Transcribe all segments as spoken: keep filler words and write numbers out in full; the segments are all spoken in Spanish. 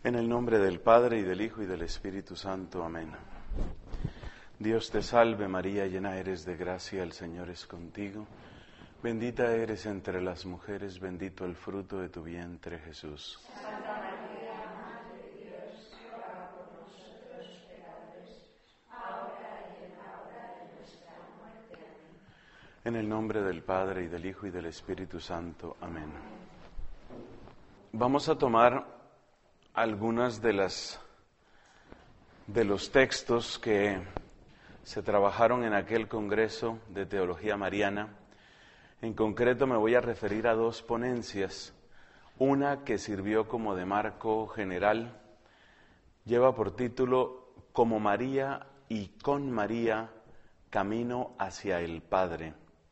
En el nombre del Padre, y del Hijo, y del Espíritu Santo. Amén. Dios te salve María, llena eres de gracia, el Señor es contigo. Bendita eres entre las mujeres, bendito el fruto de tu vientre, Jesús. Santa María, Madre de Dios, ruega por nosotros pecadores, ahora y en la hora de nuestra muerte. Amén. En el nombre del Padre, y del Hijo, y del Espíritu Santo. Amén. Vamos a tomar algunas de las de los textos que se trabajaron en aquel Congreso de Teología Mariana. En concreto me voy a referir a dos ponencias. Una que sirvió como de marco general, lleva por título Como María y con María, camino hacia el Padre.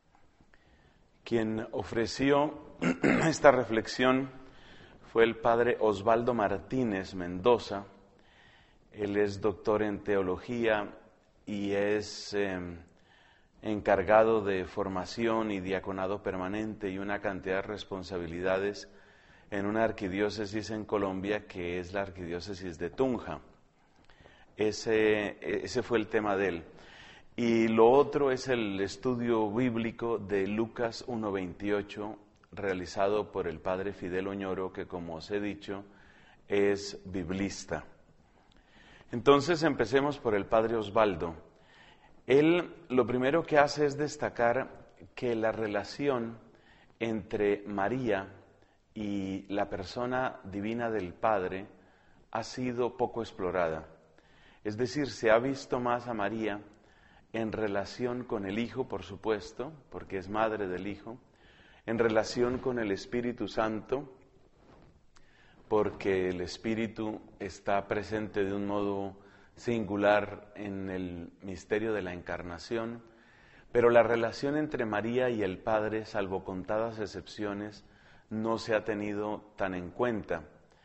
Quien ofreció esta reflexión fue el padre Osvaldo Martínez Mendoza. Él es doctor en teología y es eh, encargado de formación y diaconado permanente y una cantidad de responsabilidades en una arquidiócesis en Colombia que es la arquidiócesis de Tunja. Ese, ese fue el tema de él. Y lo otro es el estudio bíblico de Lucas uno veintiocho, realizado por el padre Fidel Oñoro, que como os he dicho, es biblista. Entonces empecemos por el padre Osvaldo. Él lo primero que hace es destacar que la relación entre María y la persona divina del Padre ha sido poco explorada. Es decir, se ha visto más a María en relación con el Hijo, por supuesto, porque es madre del Hijo, en relación con el Espíritu Santo, porque el Espíritu está presente de un modo singular en el misterio de la Encarnación, pero la relación entre María y el Padre, salvo contadas excepciones, no se ha tenido tan en cuenta.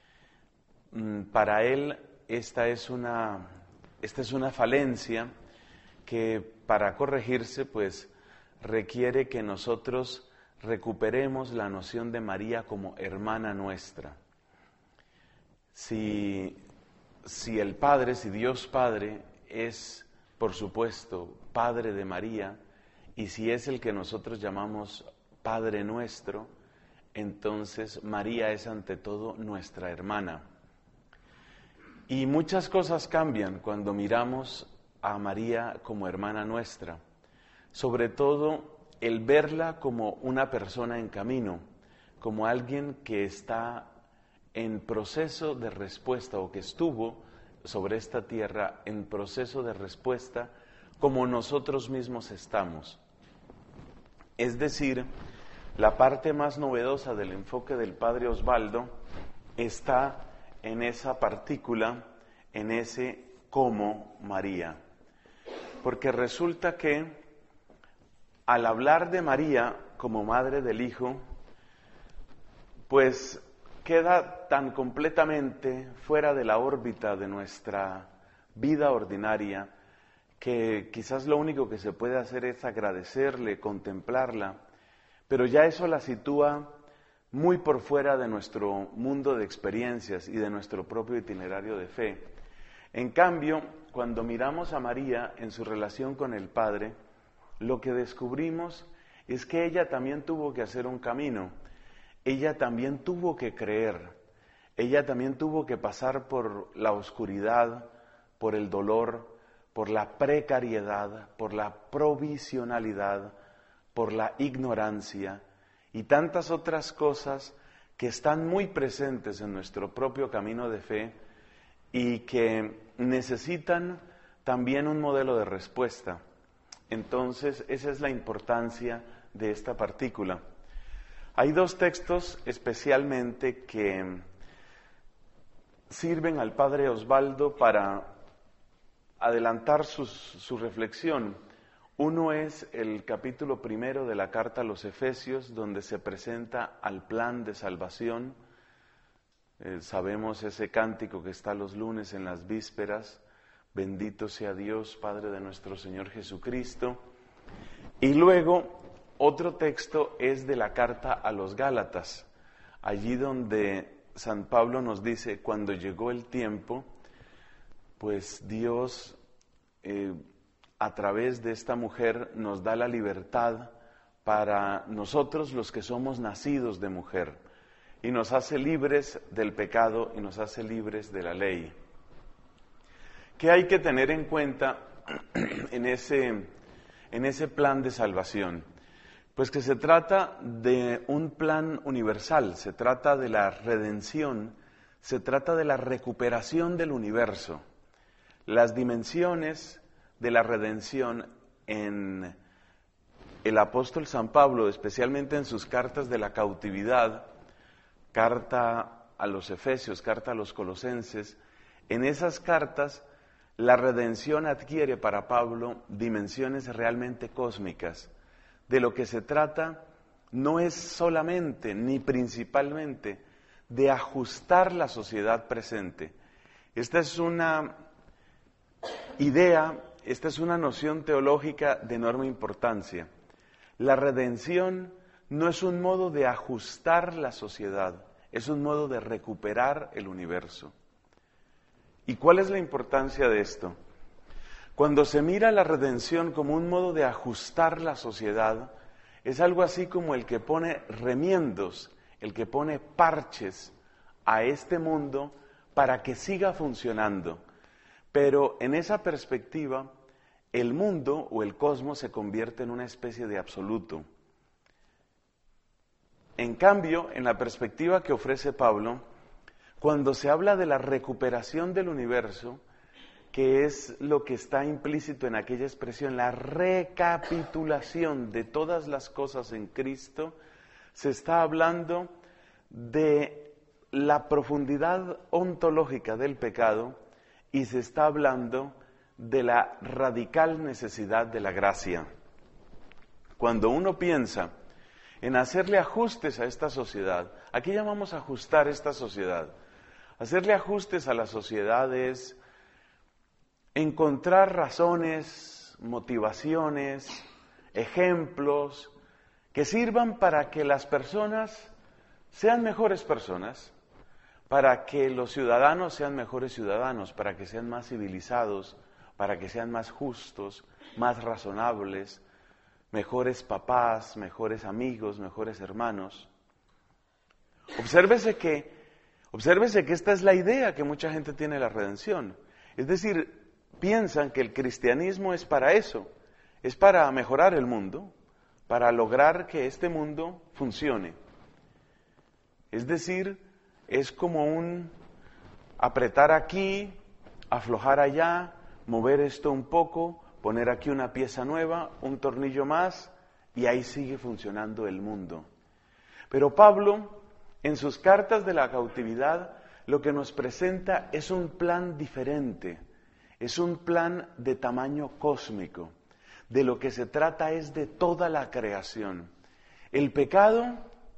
Para él, esta es una, esta es una falencia que, para corregirse, pues requiere que nosotros recuperemos la noción de María como hermana nuestra. Si, si el Padre, si Dios Padre es, por supuesto, Padre de María, y si es el que nosotros llamamos Padre nuestro, entonces María es ante todo nuestra hermana. Y muchas cosas cambian cuando miramos a María como hermana nuestra, sobre todo el verla como una persona en camino, como alguien que está en proceso de respuesta o que estuvo sobre esta tierra en proceso de respuesta como nosotros mismos estamos. Es decir, la parte más novedosa del enfoque del padre Osvaldo está en esa partícula, en ese como María. Porque resulta que al hablar de María como madre del Hijo, pues queda tan completamente fuera de la órbita de nuestra vida ordinaria que quizás lo único que se puede hacer es agradecerle, contemplarla, pero ya eso la sitúa muy por fuera de nuestro mundo de experiencias y de nuestro propio itinerario de fe. En cambio, cuando miramos a María en su relación con el Padre, lo que descubrimos es que ella también tuvo que hacer un camino, ella también tuvo que creer, ella también tuvo que pasar por la oscuridad, por el dolor, por la precariedad, por la provisionalidad, por la ignorancia y tantas otras cosas que están muy presentes en nuestro propio camino de fe y que necesitan también un modelo de respuesta. Entonces, esa es la importancia de esta partícula. Hay dos textos especialmente que sirven al padre Osvaldo para adelantar su, su reflexión. Uno es el capítulo primero de la carta a los Efesios, donde se presenta al plan de salvación. Eh, sabemos ese cántico que está los lunes en las vísperas. Bendito sea Dios, Padre de nuestro Señor Jesucristo. Y luego, otro texto es de la carta a los Gálatas, allí donde San Pablo nos dice, cuando llegó el tiempo, pues Dios eh, a través de esta mujer nos da la libertad para nosotros los que somos nacidos de mujer, y nos hace libres del pecado y nos hace libres de la ley. ¿Qué hay que tener en cuenta en ese, en ese plan de salvación? Pues que se trata de un plan universal, se trata de la redención, se trata de la recuperación del universo. Las dimensiones de la redención en el apóstol San Pablo, especialmente en sus cartas de la cautividad, carta a los Efesios, carta a los Colosenses, en esas cartas la redención adquiere para Pablo dimensiones realmente cósmicas. De lo que se trata no es solamente ni principalmente de ajustar la sociedad presente. Esta es una idea, esta es una noción teológica de enorme importancia. La redención no es un modo de ajustar la sociedad, es un modo de recuperar el universo. ¿Y cuál es la importancia de esto? Cuando se mira la redención como un modo de ajustar la sociedad, es algo así como el que pone remiendos, el que pone parches a este mundo para que siga funcionando. Pero en esa perspectiva, el mundo o el cosmos se convierte en una especie de absoluto. En cambio, en la perspectiva que ofrece Pablo, cuando se habla de la recuperación del universo, que es lo que está implícito en aquella expresión, la recapitulación de todas las cosas en Cristo, se está hablando de la profundidad ontológica del pecado y se está hablando de la radical necesidad de la gracia. Cuando uno piensa en hacerle ajustes a esta sociedad, ¿a qué llamamos ajustar esta sociedad? Hacerle ajustes a la sociedad es encontrar razones, motivaciones, ejemplos que sirvan para que las personas sean mejores personas, para que los ciudadanos sean mejores ciudadanos, para que sean más civilizados, para que sean más justos, más razonables, mejores papás, mejores amigos, mejores hermanos. Obsérvese que, obsérvese que esta es la idea que mucha gente tiene de la redención. Es decir, piensan que el cristianismo es para eso, es para mejorar el mundo, para lograr que este mundo funcione. Es decir, es como un apretar aquí, aflojar allá, mover esto un poco, poner aquí una pieza nueva, un tornillo más, y ahí sigue funcionando el mundo. Pero Pablo, en sus cartas de la cautividad, lo que nos presenta es un plan diferente. Es un plan de tamaño cósmico. De lo que se trata es de toda la creación. El pecado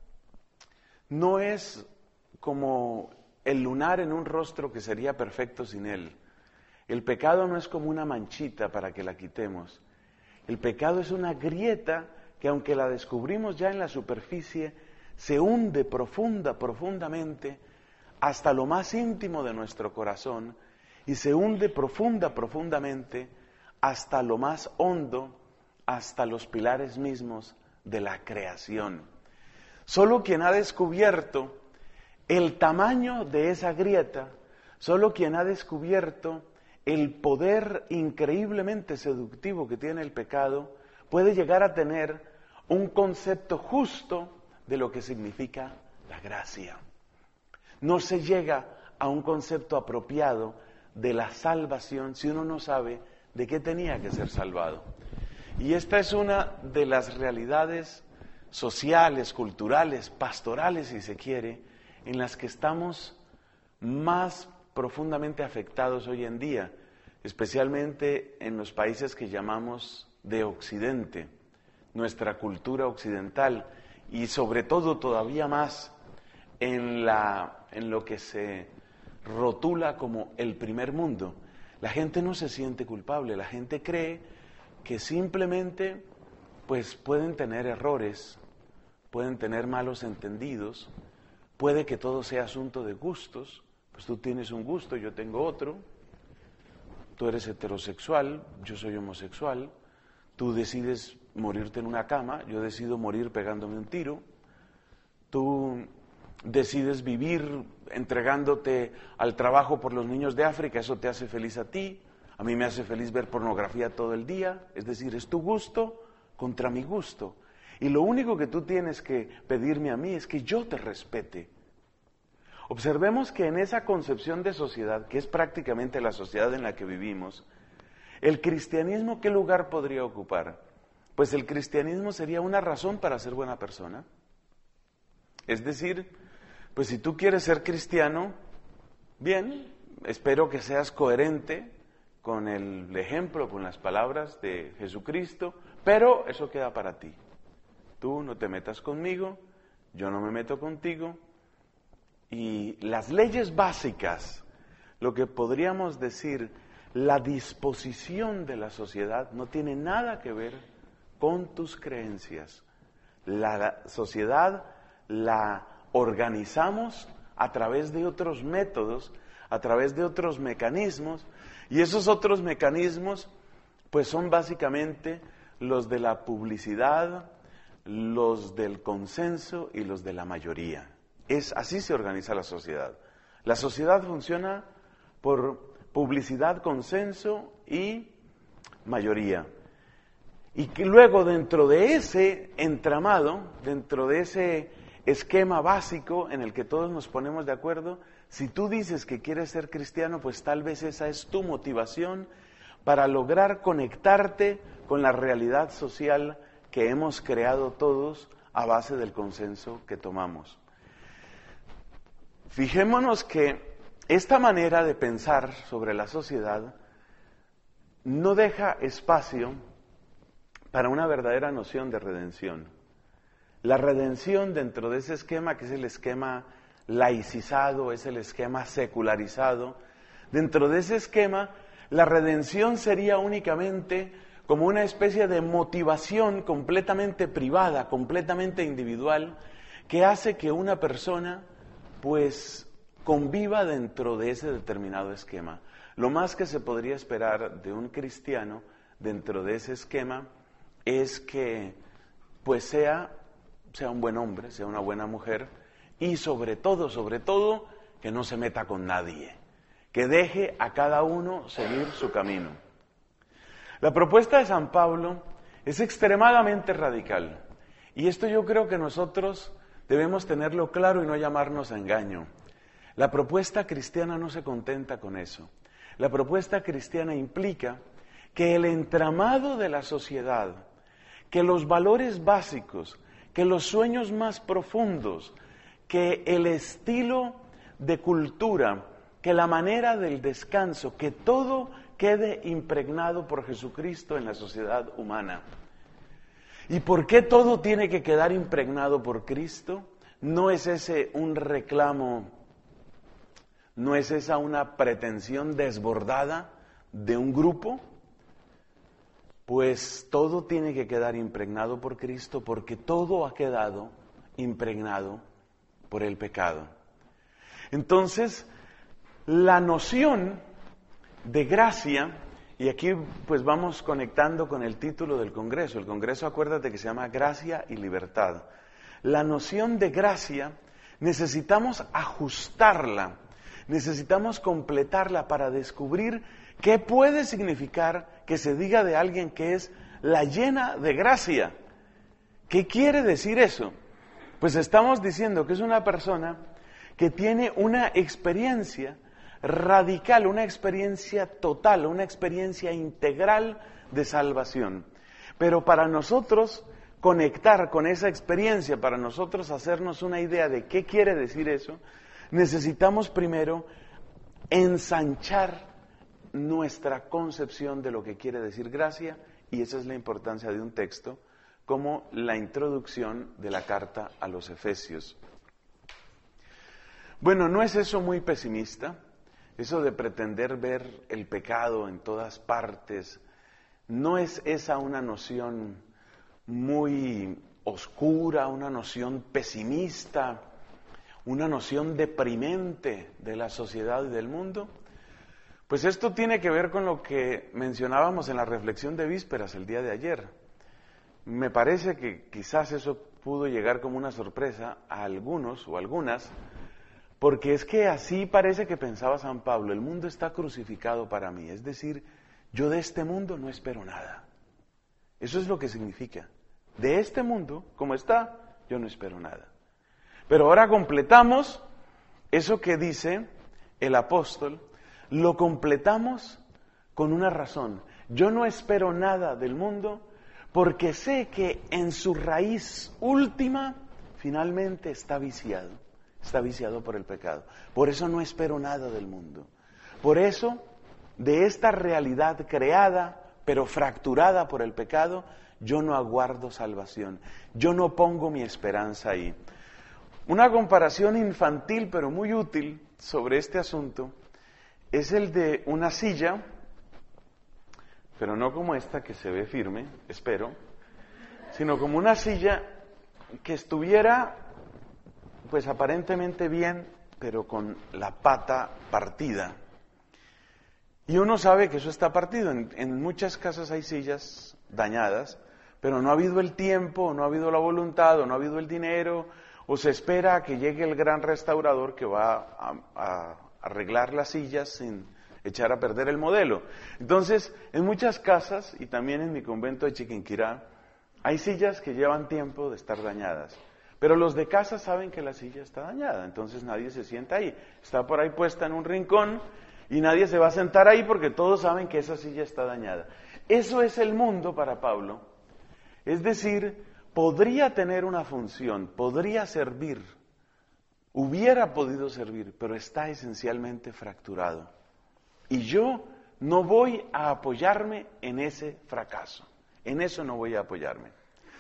no es como el lunar en un rostro que sería perfecto sin él. El pecado no es como una manchita para que la quitemos. El pecado es una grieta que, aunque la descubrimos ya en la superficie, se hunde profunda, profundamente hasta lo más íntimo de nuestro corazón, y se hunde profunda, profundamente, hasta lo más hondo, hasta los pilares mismos de la creación. Solo quien ha descubierto el tamaño de esa grieta, solo quien ha descubierto el poder increíblemente seductivo que tiene el pecado, puede llegar a tener un concepto justo de lo que significa la gracia. No se llega a un concepto apropiado de la salvación si uno no sabe de qué tenía que ser salvado. Y esta es una de las realidades sociales, culturales, pastorales, si se quiere, en las que estamos más profundamente afectados hoy en día, especialmente en los países que llamamos de Occidente, nuestra cultura occidental, y sobre todo todavía más en, la, en lo que se rotula como el primer mundo. La gente no se siente culpable, la gente cree que simplemente pues pueden tener errores, pueden tener malos entendidos, puede que todo sea asunto de gustos, pues tú tienes un gusto, yo tengo otro, tú eres heterosexual, yo soy homosexual, tú decides morirte en una cama, yo decido morir pegándome un tiro, tú decides vivir entregándote al trabajo por los niños de África, eso te hace feliz a ti, a mí me hace feliz ver pornografía todo el día, es decir, es tu gusto contra mi gusto. Y lo único que tú tienes que pedirme a mí es que yo te respete. Observemos que en esa concepción de sociedad, que es prácticamente la sociedad en la que vivimos, el cristianismo, ¿qué lugar podría ocupar? Pues el cristianismo sería una razón para ser buena persona. Es decir, pues si tú quieres ser cristiano, bien, espero que seas coherente con el ejemplo, con las palabras de Jesucristo, pero eso queda para ti. Tú no te metas conmigo, yo no me meto contigo, y las leyes básicas, lo que podríamos decir, la disposición de la sociedad no tiene nada que ver con tus creencias. La sociedad la organizamos a través de otros métodos, a través de otros mecanismos, y esos otros mecanismos pues son básicamente los de la publicidad, los del consenso y los de la mayoría. Es así se organiza la sociedad. La sociedad funciona por publicidad, consenso y mayoría. Y que luego dentro de ese entramado, dentro de ese esquema básico en el que todos nos ponemos de acuerdo, si tú dices que quieres ser cristiano, pues tal vez esa es tu motivación para lograr conectarte con la realidad social que hemos creado todos a base del consenso que tomamos. Fijémonos que esta manera de pensar sobre la sociedad no deja espacio para una verdadera noción de redención. La redención dentro de ese esquema, que es el esquema laicizado, es el esquema secularizado, dentro de ese esquema, la redención sería únicamente como una especie de motivación completamente privada, completamente individual, que hace que una persona, pues, conviva dentro de ese determinado esquema. Lo más que se podría esperar de un cristiano dentro de ese esquema es que, pues, sea, sea un buen hombre, sea una buena mujer, y sobre todo, sobre todo, que no se meta con nadie, que deje a cada uno seguir su camino. La propuesta de San Pablo es extremadamente radical, y esto yo creo que nosotros debemos tenerlo claro y no llamarnos a engaño. La propuesta cristiana no se contenta con eso. La propuesta cristiana implica que el entramado de la sociedad, que los valores básicos, que los sueños más profundos, que el estilo de cultura, que la manera del descanso, que todo quede impregnado por Jesucristo en la sociedad humana. ¿Y por qué todo tiene que quedar impregnado por Cristo? ¿No es ese un reclamo, no es esa una pretensión desbordada de un grupo? Pues todo tiene que quedar impregnado por Cristo porque todo ha quedado impregnado por el pecado. Entonces, la noción de gracia, y aquí pues vamos conectando con el título del Congreso. El Congreso, acuérdate que se llama Gracia y Libertad. La noción de gracia necesitamos ajustarla, necesitamos completarla para descubrir qué puede significar que se diga de alguien que es la llena de gracia. ¿Qué quiere decir eso? Pues estamos diciendo que es una persona que tiene una experiencia radical, una experiencia total, una experiencia integral de salvación. Pero para nosotros conectar con esa experiencia, para nosotros hacernos una idea de qué quiere decir eso, necesitamos primero ensanchar nuestra concepción de lo que quiere decir gracia, y esa es la importancia de un texto como la introducción de la carta a los Efesios. Bueno, ¿no es eso muy pesimista? Eso de pretender ver el pecado en todas partes, ¿no es esa una noción muy oscura, una noción pesimista, una noción deprimente de la sociedad y del mundo? Pues esto tiene que ver con lo que mencionábamos en la reflexión de vísperas el día de ayer. Me parece que quizás eso pudo llegar como una sorpresa a algunos o algunas, porque es que así parece que pensaba San Pablo: el mundo está crucificado para mí, es decir, yo de este mundo no espero nada. Eso es lo que significa. De este mundo, como está, yo no espero nada. Pero ahora completamos eso que dice el apóstol, lo completamos con una razón. Yo no espero nada del mundo porque sé que en su raíz última finalmente está viciado, está viciado por el pecado. Por eso no espero nada del mundo. Por eso, de esta realidad creada, pero fracturada por el pecado, yo no aguardo salvación. Yo no pongo mi esperanza ahí. Una comparación infantil, pero muy útil sobre este asunto, es el de una silla, pero no como esta que se ve firme, espero, sino como una silla que estuviera, pues aparentemente bien, pero con la pata partida. Y uno sabe que eso está partido. En, en muchas casas hay sillas dañadas, pero no ha habido el tiempo, no ha habido la voluntad, o no ha habido el dinero, o se espera a que llegue el gran restaurador que va a, a arreglar las sillas sin echar a perder el modelo. Entonces, en muchas casas, y también en mi convento de Chiquinquirá, hay sillas que llevan tiempo de estar dañadas. Pero los de casa saben que la silla está dañada, entonces nadie se sienta ahí. Está por ahí puesta en un rincón y nadie se va a sentar ahí porque todos saben que esa silla está dañada. Eso es el mundo para Pablo. Es decir, podría tener una función, podría servir, hubiera podido servir, pero está esencialmente fracturado. Y yo no voy a apoyarme en ese fracaso, en eso no voy a apoyarme.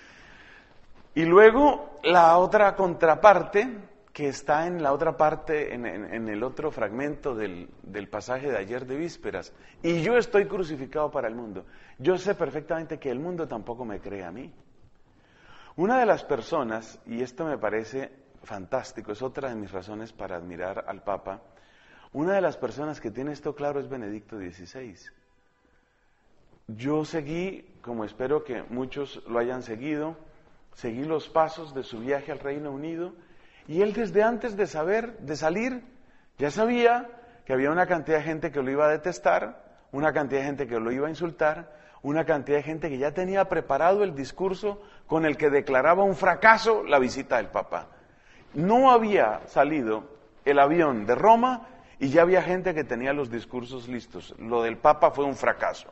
Y luego la otra contraparte, que está en la otra parte, en, en, en el otro fragmento del, del pasaje de ayer de vísperas. Y yo estoy crucificado para el mundo. Yo sé perfectamente que el mundo tampoco me cree a mí. Una de las personas, y esto me parece fantástico, es otra de mis razones para admirar al Papa, una de las personas que tiene esto claro es Benedicto dieciséis. Yo seguí, como espero que muchos lo hayan seguido, seguí los pasos de su viaje al Reino Unido, y él desde antes de saber, de salir, ya sabía que había una cantidad de gente que lo iba a detestar, una cantidad de gente que lo iba a insultar, una cantidad de gente que ya tenía preparado el discurso con el que declaraba un fracaso la visita del Papa. No había salido el avión de Roma y ya había gente que tenía los discursos listos. Lo del Papa fue un fracaso.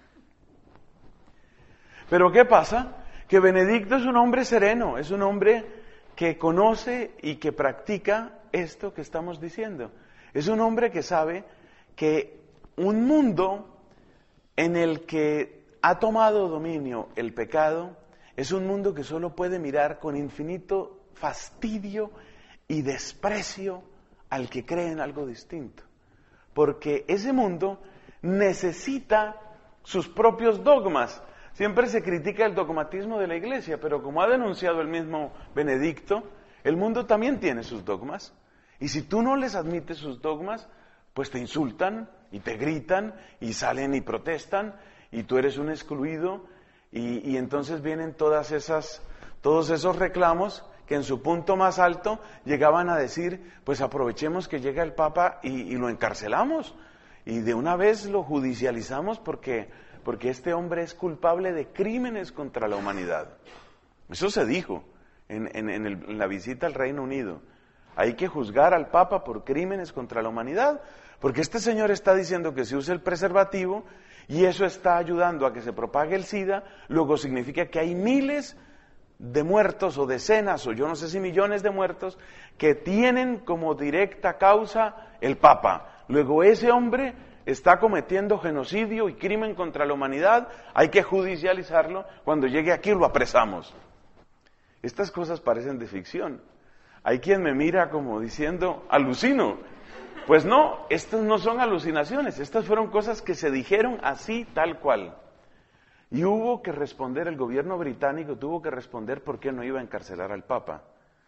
Pero ¿qué pasa? Que Benedicto es un hombre sereno, es un hombre que conoce y que practica esto que estamos diciendo. Es un hombre que sabe que un mundo en el que ha tomado dominio el pecado es un mundo que solo puede mirar con infinito fastidio y desprecio al que cree en algo distinto. Porque ese mundo necesita sus propios dogmas. Siempre se critica el dogmatismo de la Iglesia, pero como ha denunciado el mismo Benedicto, el mundo también tiene sus dogmas. Y si tú no les admites sus dogmas, pues te insultan y te gritan y salen y protestan y tú eres un excluido y, y entonces vienen todas esas, todos esos reclamos que en su punto más alto llegaban a decir, pues aprovechemos que llega el Papa y, y lo encarcelamos y de una vez lo judicializamos porque, porque este hombre es culpable de crímenes contra la humanidad. Eso se dijo en, en, en, el, en la visita al Reino Unido. Hay que juzgar al Papa por crímenes contra la humanidad, porque este señor está diciendo que se use el preservativo y eso está ayudando a que se propague el SIDA, luego significa que hay miles de muertos o decenas o yo no sé si millones de muertos que tienen como directa causa el Papa. Luego ese hombre está cometiendo genocidio y crimen contra la humanidad, hay que judicializarlo, cuando llegue aquí lo apresamos. Estas cosas parecen de ficción. Hay quien me mira como diciendo, alucino. Pues no, estas no son alucinaciones, estas fueron cosas que se dijeron así, tal cual. Y hubo que responder, el gobierno británico tuvo que responder por qué no iba a encarcelar al Papa.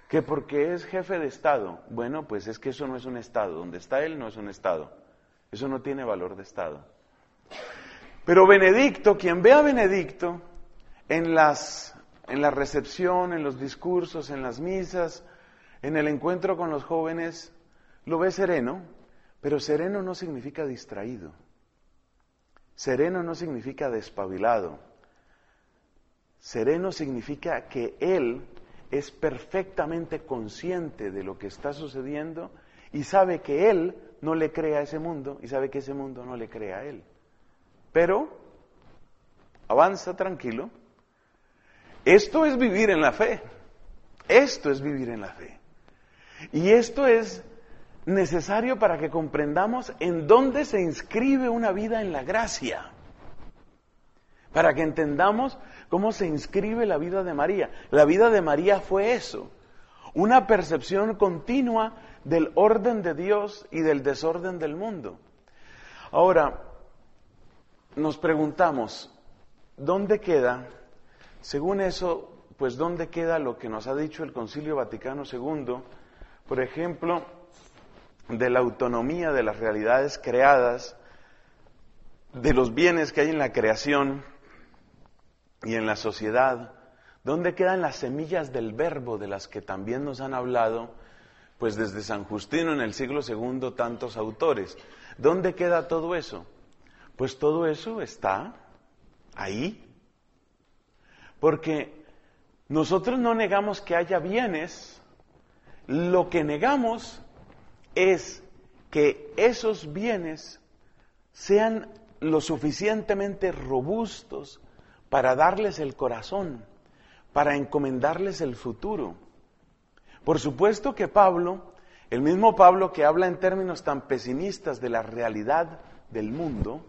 Que porque es jefe de Estado. Bueno, pues es que eso no es un Estado. Donde está él no es un Estado. Eso no tiene valor de Estado. Pero Benedicto, quien ve a Benedicto en las, en la recepción, en los discursos, en las misas, en el encuentro con los jóvenes, lo ve sereno, pero sereno no significa distraído. Sereno no significa despabilado. Sereno significa que él es perfectamente consciente de lo que está sucediendo y sabe que él no le cree a ese mundo y sabe que ese mundo no le cree a él. Pero avanza tranquilo. Esto es vivir en la fe. Esto es vivir en la fe. Y esto es necesario para que comprendamos en dónde se inscribe una vida en la gracia. Para que entendamos cómo se inscribe la vida de María. La vida de María fue eso, una percepción continua del orden de Dios y del desorden del mundo. Ahora, nos preguntamos, ¿dónde queda, según eso, pues dónde queda lo que nos ha dicho el Concilio Vaticano segundo, por ejemplo, de la autonomía de las realidades creadas, de los bienes que hay en la creación y en la sociedad? ¿Dónde quedan las semillas del verbo de las que también nos han hablado, pues desde San Justino en el siglo segundo tantos autores? ¿Dónde queda todo eso? Pues todo eso está ahí. Porque nosotros no negamos que haya bienes, lo que negamos es que esos bienes sean lo suficientemente robustos para darles el corazón, para encomendarles el futuro. Por supuesto que Pablo, el mismo Pablo que habla en términos tan pesimistas de la realidad del mundo,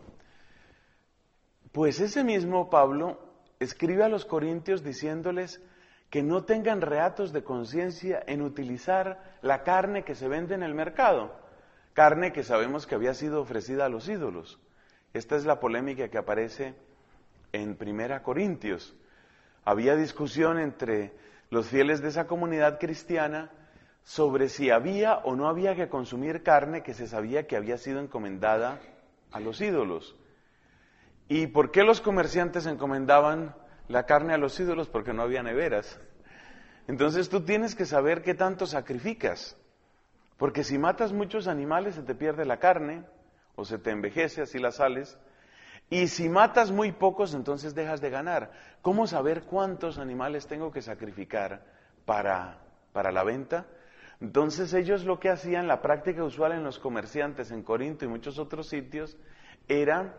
pues ese mismo Pablo escribe a los corintios diciéndoles que no tengan reatos de conciencia en utilizar la carne que se vende en el mercado, carne que sabemos que había sido ofrecida a los ídolos. Esta es la polémica que aparece en Primera Corintios. Había discusión entre los fieles de esa comunidad cristiana sobre si había o no había que consumir carne que se sabía que había sido encomendada a los ídolos. ¿Y por qué los comerciantes encomendaban la carne a los ídolos? Porque no había neveras. Entonces tú tienes que saber qué tanto sacrificas, porque si matas muchos animales se te pierde la carne, o se te envejece, así la sales, y si matas muy pocos, entonces dejas de ganar. ¿Cómo saber cuántos animales tengo que sacrificar para, para la venta? Entonces ellos lo que hacían, la práctica usual en los comerciantes en Corinto y muchos otros sitios, era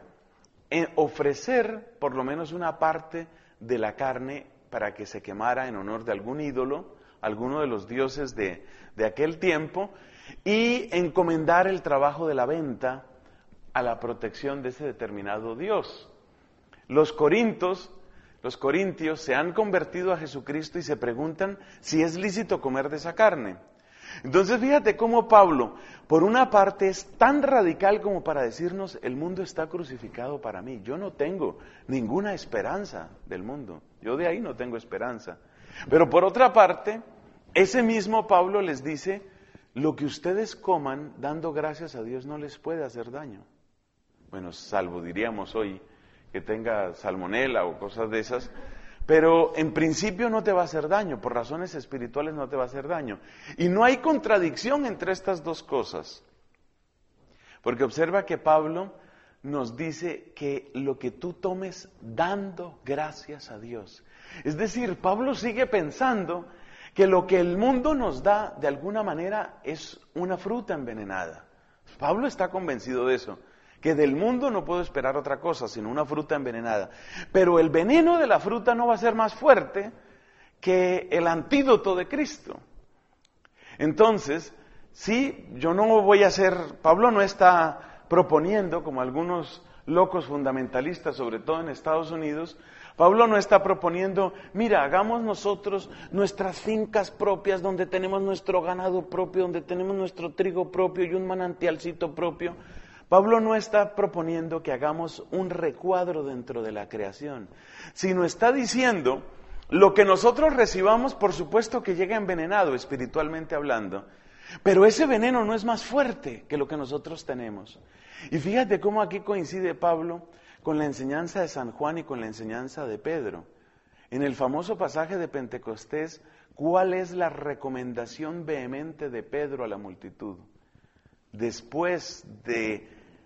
ofrecer por lo menos una parte de la carne para que se quemara en honor de algún ídolo, alguno de los dioses de, de aquel tiempo, y encomendar el trabajo de la venta a la protección de ese determinado dios. Los corintios, los corintios se han convertido a Jesucristo y se preguntan si es lícito comer de esa carne. Entonces fíjate cómo Pablo, por una parte, es tan radical como para decirnos, el mundo está crucificado para mí, yo no tengo ninguna esperanza del mundo, yo de ahí no tengo esperanza. Pero por otra parte, ese mismo Pablo les dice, lo que ustedes coman dando gracias a Dios no les puede hacer daño. Bueno, salvo diríamos hoy que tenga salmonela o cosas de esas, pero en principio no te va a hacer daño, por razones espirituales no te va a hacer daño. Y no hay contradicción entre estas dos cosas, porque observa que Pablo nos dice que lo que tú tomes dando gracias a Dios. Es decir, Pablo sigue pensando que lo que el mundo nos da de alguna manera es una fruta envenenada. Pablo está convencido de eso, que del mundo no puedo esperar otra cosa sino una fruta envenenada. Pero el veneno de la fruta no va a ser más fuerte que el antídoto de Cristo. Entonces, sí, yo no voy a ser, Pablo no está proponiendo, como algunos locos fundamentalistas, sobre todo en Estados Unidos, Pablo no está proponiendo, mira, hagamos nosotros nuestras fincas propias, donde tenemos nuestro ganado propio, donde tenemos nuestro trigo propio y un manantialcito propio. Pablo no está proponiendo que hagamos un recuadro dentro de la creación, sino está diciendo lo que nosotros recibamos, por supuesto que llega envenenado, espiritualmente hablando, pero ese veneno no es más fuerte que lo que nosotros tenemos. Y fíjate cómo aquí coincide Pablo con la enseñanza de San Juan y con la enseñanza de Pedro. En el famoso pasaje de Pentecostés, ¿cuál es la recomendación vehemente de Pedro a la multitud? Después de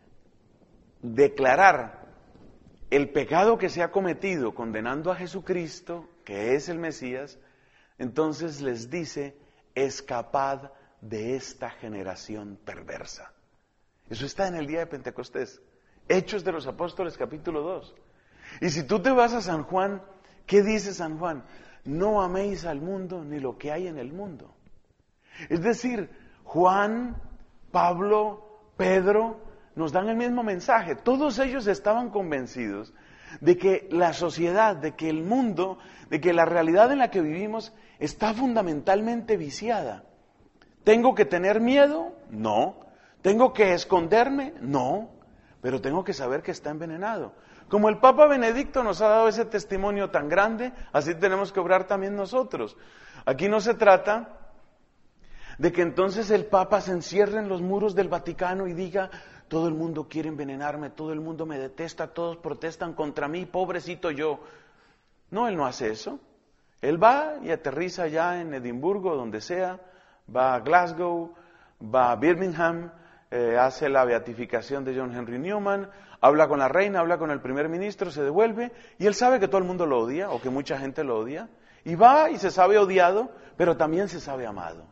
declarar el pecado que se ha cometido condenando a Jesucristo, que es el Mesías, entonces les dice, escapad de esta generación perversa. Eso está en el día de Pentecostés, Hechos de los Apóstoles capítulo dos. Y si tú te vas a San Juan, ¿qué dice San Juan? No améis al mundo ni lo que hay en el mundo. Es decir, Juan, Pablo, Pedro nos dan el mismo mensaje. Todos ellos estaban convencidos de que la sociedad, de que el mundo, de que la realidad en la que vivimos está fundamentalmente viciada. ¿Tengo que tener miedo? No. ¿Tengo que esconderme? No. Pero tengo que saber que está envenenado. Como el Papa Benedicto nos ha dado ese testimonio tan grande, así tenemos que obrar también nosotros. Aquí no se trata de que entonces el Papa se encierre en los muros del Vaticano y diga, todo el mundo quiere envenenarme, todo el mundo me detesta, todos protestan contra mí, pobrecito yo. No, él no hace eso. Él va y aterriza allá en Edimburgo, donde sea, va a Glasgow, va a Birmingham, eh, hace la beatificación de John Henry Newman, habla con la reina, habla con el primer ministro, se devuelve, y él sabe que todo el mundo lo odia, o que mucha gente lo odia, y va y se sabe odiado, pero también se sabe amado.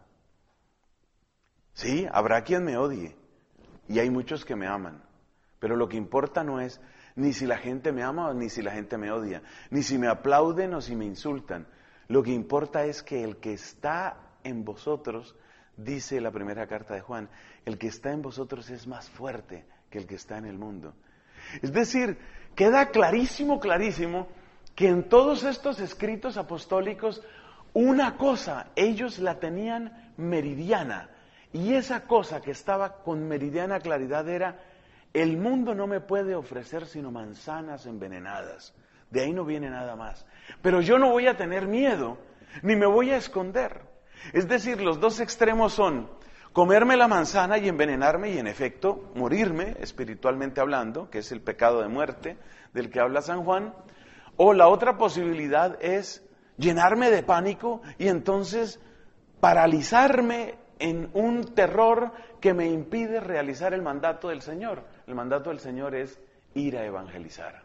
Sí, habrá quien me odie, y hay muchos que me aman, pero lo que importa no es ni si la gente me ama o ni si la gente me odia, ni si me aplauden o si me insultan. Lo que importa es que el que está en vosotros, dice la primera carta de Juan, el que está en vosotros es más fuerte que el que está en el mundo. Es decir, queda clarísimo, clarísimo, que en todos estos escritos apostólicos, una cosa ellos la tenían meridiana, y esa cosa que estaba con meridiana claridad era, el mundo no me puede ofrecer sino manzanas envenenadas, de ahí no viene nada más. Pero yo no voy a tener miedo, ni me voy a esconder. Es decir, los dos extremos son comerme la manzana y envenenarme y en efecto morirme, espiritualmente hablando, que es el pecado de muerte del que habla San Juan, o la otra posibilidad es llenarme de pánico y entonces paralizarme en un terror que me impide realizar el mandato del Señor. El mandato del Señor es ir a evangelizar.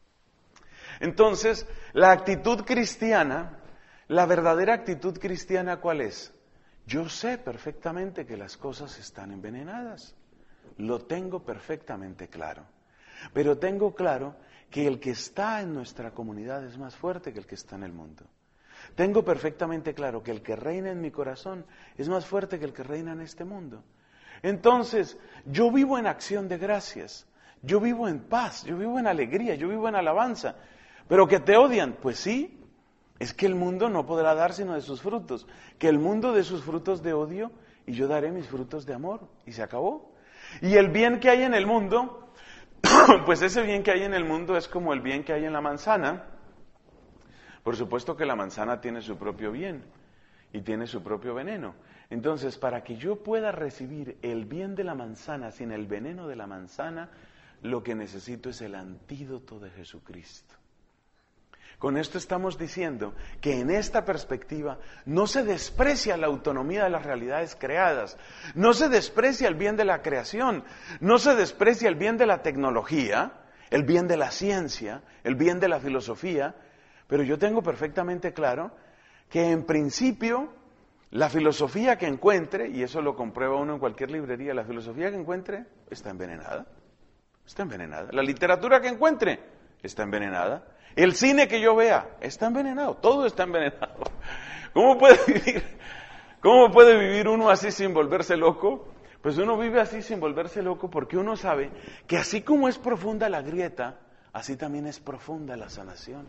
Entonces, la actitud cristiana, la verdadera actitud cristiana, ¿cuál es? Yo sé perfectamente que las cosas están envenenadas. Lo tengo perfectamente claro. Pero tengo claro que el que está en nuestra comunidad es más fuerte que el que está en el mundo. Tengo perfectamente claro que el que reina en mi corazón es más fuerte que el que reina en este mundo. Entonces, yo vivo en acción de gracias, yo vivo en paz, yo vivo en alegría, yo vivo en alabanza. Pero que te odian, pues sí, es que el mundo no podrá dar sino de sus frutos. Que el mundo dé sus frutos de odio y yo daré mis frutos de amor. Y se acabó. Y el bien que hay en el mundo, pues ese bien que hay en el mundo es como el bien que hay en la manzana. Por supuesto que la manzana tiene su propio bien y tiene su propio veneno. Entonces, para que yo pueda recibir el bien de la manzana sin el veneno de la manzana, lo que necesito es el antídoto de Jesucristo. Con esto estamos diciendo que en esta perspectiva no se desprecia la autonomía de las realidades creadas, no se desprecia el bien de la creación, no se desprecia el bien de la tecnología, el bien de la ciencia, el bien de la filosofía, pero yo tengo perfectamente claro que en principio la filosofía que encuentre, y eso lo comprueba uno en cualquier librería, la filosofía que encuentre está envenenada, está envenenada. La literatura que encuentre está envenenada. El cine que yo vea está envenenado, todo está envenenado. ¿Cómo puede vivir, cómo puede vivir uno así sin volverse loco? Pues uno vive así sin volverse loco porque uno sabe que así como es profunda la grieta, así también es profunda la sanación.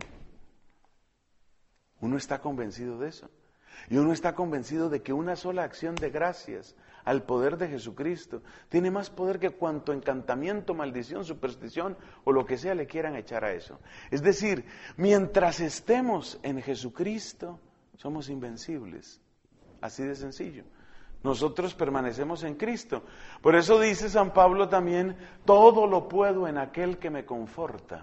Uno está convencido de eso. Y uno está convencido de que una sola acción de gracias al poder de Jesucristo. Tiene más poder que cuanto encantamiento, maldición, superstición o lo que sea le quieran echar a eso. Es decir, mientras estemos en Jesucristo, somos invencibles. Así de sencillo. Nosotros permanecemos en Cristo. Por eso dice San Pablo también, todo lo puedo en aquel que me conforta.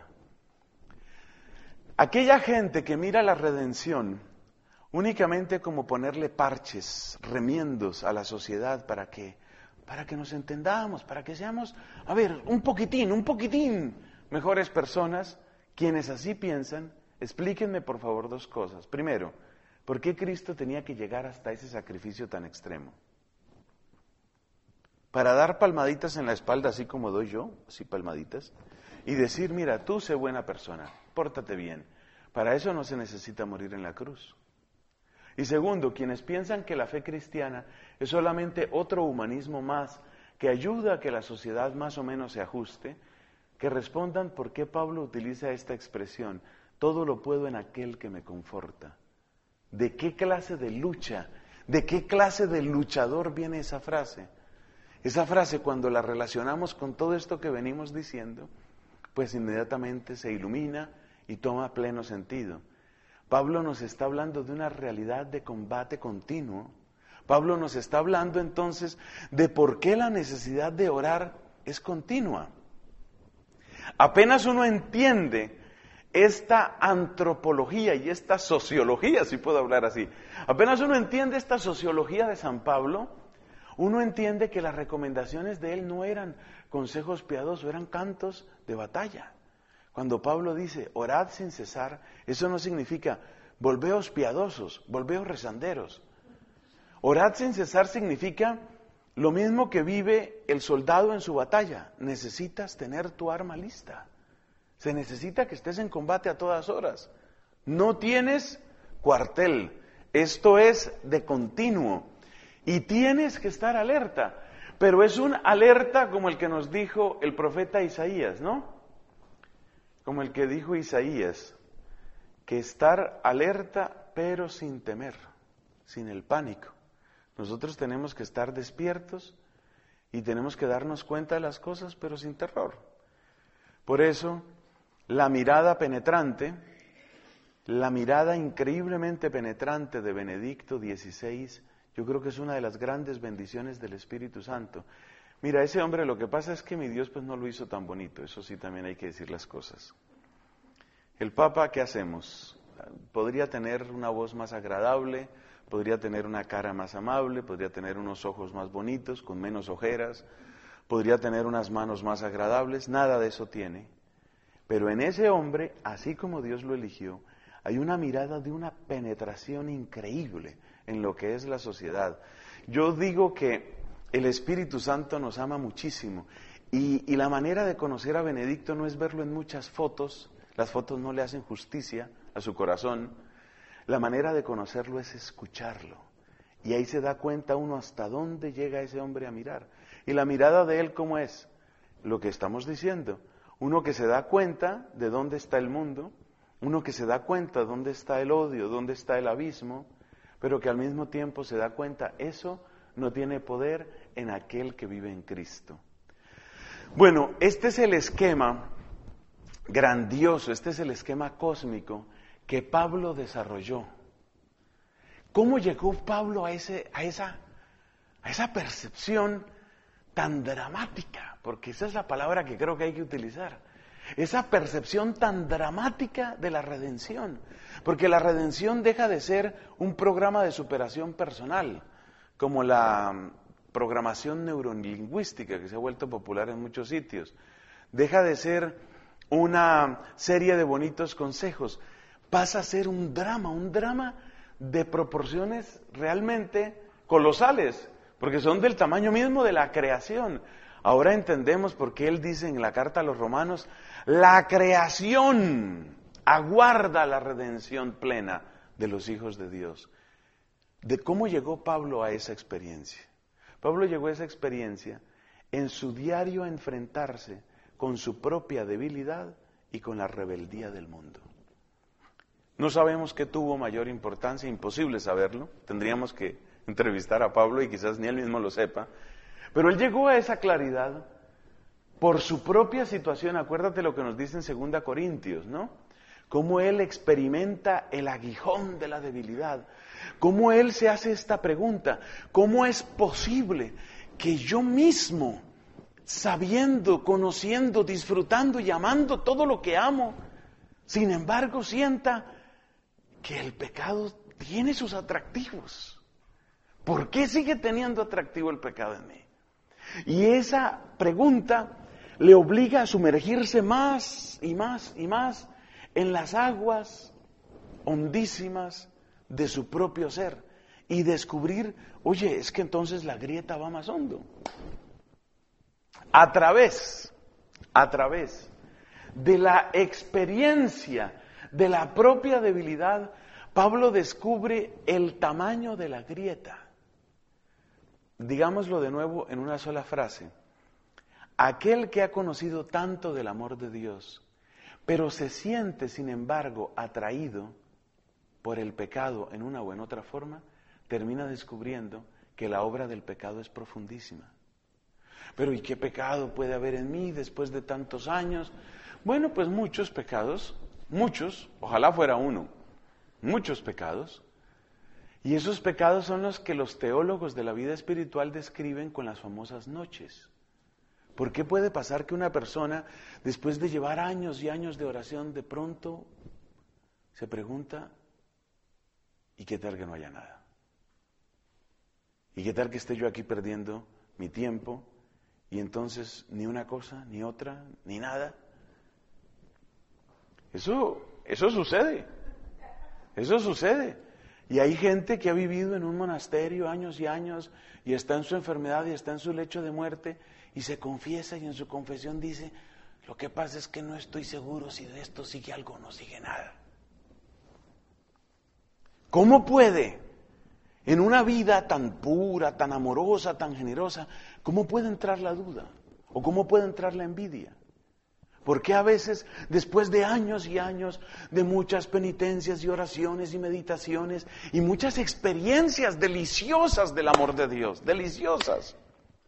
Aquella gente que mira la redención únicamente como ponerle parches, remiendos a la sociedad para que, para que nos entendamos, para que seamos, a ver, un poquitín, un poquitín mejores personas, quienes así piensan, explíquenme por favor dos cosas. Primero, ¿por qué Cristo tenía que llegar hasta ese sacrificio tan extremo? Para dar palmaditas en la espalda, así como doy yo, así palmaditas, y decir, mira, tú sé buena persona, pórtate bien. Para eso no se necesita morir en la cruz. Y segundo, quienes piensan que la fe cristiana es solamente otro humanismo más que ayuda a que la sociedad más o menos se ajuste, que respondan por qué Pablo utiliza esta expresión, todo lo puedo en aquel que me conforta. ¿De qué clase de lucha, de qué clase de luchador viene esa frase? Esa frase, cuando la relacionamos con todo esto que venimos diciendo, pues inmediatamente se ilumina y toma pleno sentido. Pablo nos está hablando de una realidad de combate continuo. Pablo nos está hablando entonces de por qué la necesidad de orar es continua. Apenas uno entiende esta antropología y esta sociología, si puedo hablar así, apenas uno entiende esta sociología de San Pablo, uno entiende que las recomendaciones de él no eran consejos piadosos, eran cantos de batalla. Cuando Pablo dice, orad sin cesar, eso no significa, volveos piadosos, volveos rezanderos. Orad sin cesar significa lo mismo que vive el soldado en su batalla. Necesitas tener tu arma lista. Se necesita que estés en combate a todas horas. No tienes cuartel. Esto es de continuo. Y tienes que estar alerta, pero es un alerta como el que nos dijo el profeta Isaías, ¿no? Como el que dijo Isaías, que estar alerta pero sin temer, sin el pánico. Nosotros tenemos que estar despiertos y tenemos que darnos cuenta de las cosas pero sin terror. Por eso, la mirada penetrante, la mirada increíblemente penetrante de Benedicto dieciséis, yo creo que es una de las grandes bendiciones del Espíritu Santo. Mira, ese hombre, lo que pasa es que mi Dios pues no lo hizo tan bonito, eso sí también hay que decir las cosas. El Papa, ¿qué hacemos? Podría tener una voz más agradable, podría tener una cara más amable, podría tener unos ojos más bonitos, con menos ojeras, podría tener unas manos más agradables, nada de eso tiene. Pero en ese hombre, así como Dios lo eligió, hay una mirada de una penetración increíble en lo que es la sociedad. Yo digo que el Espíritu Santo nos ama muchísimo y, y la manera de conocer a Benedicto no es verlo en muchas fotos, las fotos no le hacen justicia a su corazón, la manera de conocerlo es escucharlo y ahí se da cuenta uno hasta dónde llega ese hombre a mirar. Y la mirada de él, ¿cómo es? Lo que estamos diciendo, uno que se da cuenta de dónde está el mundo, uno que se da cuenta de dónde está el odio, dónde está el abismo, pero que al mismo tiempo se da cuenta, eso no tiene poder en aquel que vive en Cristo. Bueno, este es el esquema grandioso, este es el esquema cósmico que Pablo desarrolló. ¿Cómo llegó Pablo a, ese, a, esa, a esa percepción tan dramática? Porque esa es la palabra que creo que hay que utilizar. Esa percepción tan dramática de la redención, porque la redención deja de ser un programa de superación personal, como la programación neurolingüística que se ha vuelto popular en muchos sitios, deja de ser una serie de bonitos consejos, pasa a ser un drama, un drama de proporciones realmente colosales, porque son del tamaño mismo de la creación. Ahora entendemos por qué él dice en la carta a los romanos, la creación aguarda la redención plena de los hijos de Dios. ¿De cómo llegó Pablo a esa experiencia? Pablo llegó a esa experiencia en su diario enfrentarse con su propia debilidad y con la rebeldía del mundo. No sabemos qué tuvo mayor importancia, imposible saberlo, tendríamos que entrevistar a Pablo y quizás ni él mismo lo sepa, pero él llegó a esa claridad por su propia situación. Acuérdate lo que nos dice en segunda Corintios, ¿no? Cómo él experimenta el aguijón de la debilidad, cómo él se hace esta pregunta: ¿cómo es posible que yo mismo, sabiendo, conociendo, disfrutando y amando todo lo que amo, sin embargo sienta que el pecado tiene sus atractivos? ¿Por qué sigue teniendo atractivo el pecado en mí? Y esa pregunta le obliga a sumergirse más y más y más en las aguas hondísimas de su propio ser y descubrir, oye, es que entonces la grieta va más hondo. A través, a través de la experiencia de la propia debilidad, Pablo descubre el tamaño de la grieta. Digámoslo de nuevo en una sola frase: aquel que ha conocido tanto del amor de Dios, pero se siente, sin embargo, atraído por el pecado en una o en otra forma, termina descubriendo que la obra del pecado es profundísima. Pero ¿y qué pecado puede haber en mí después de tantos años? Bueno, pues muchos pecados, muchos, ojalá fuera uno, muchos pecados. Y esos pecados son los que los teólogos de la vida espiritual describen con las famosas noches. ¿Por qué puede pasar que una persona, después de llevar años y años de oración, de pronto se pregunta: ¿y qué tal que no haya nada? ¿Y qué tal que esté yo aquí perdiendo mi tiempo y entonces ni una cosa, ni otra, ni nada? Eso, eso sucede, eso sucede. Y hay gente que ha vivido en un monasterio años y años y está en su enfermedad y está en su lecho de muerte y se confiesa y en su confesión dice: lo que pasa es que no estoy seguro si de esto sigue algo o no sigue nada. ¿Cómo puede, en una vida tan pura, tan amorosa, tan generosa, cómo puede entrar la duda? ¿O cómo puede entrar la envidia? Porque a veces, después de años y años de muchas penitencias y oraciones y meditaciones y muchas experiencias deliciosas del amor de Dios, deliciosas,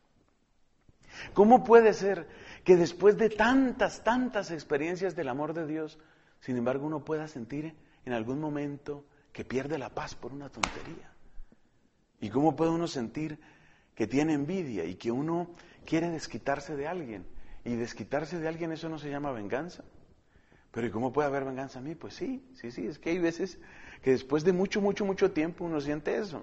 ¿cómo puede ser que después de tantas, tantas experiencias del amor de Dios, sin embargo uno pueda sentir en algún momento que pierde la paz por una tontería? ¿Y cómo puede uno sentir que tiene envidia y que uno quiere desquitarse de alguien? Y desquitarse de alguien, eso no se llama venganza. Pero ¿y cómo puede haber venganza a mí? Pues sí, sí, sí, es que hay veces que después de mucho, mucho, mucho tiempo uno siente eso.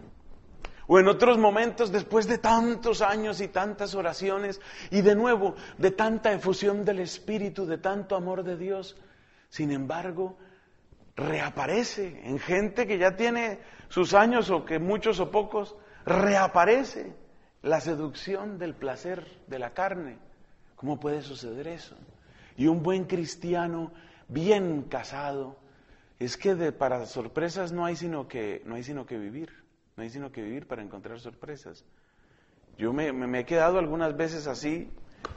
O en otros momentos, después de tantos años y tantas oraciones, y de nuevo, de tanta efusión del Espíritu, de tanto amor de Dios, sin embargo, reaparece en gente que ya tiene sus años, o que muchos o pocos, reaparece la seducción del placer de la carne. ¿Cómo puede suceder eso? Y un buen cristiano bien casado, es que de, para sorpresas no hay sino que no hay sino que vivir, no hay sino que vivir para encontrar sorpresas. Yo me, me, me he quedado algunas veces así,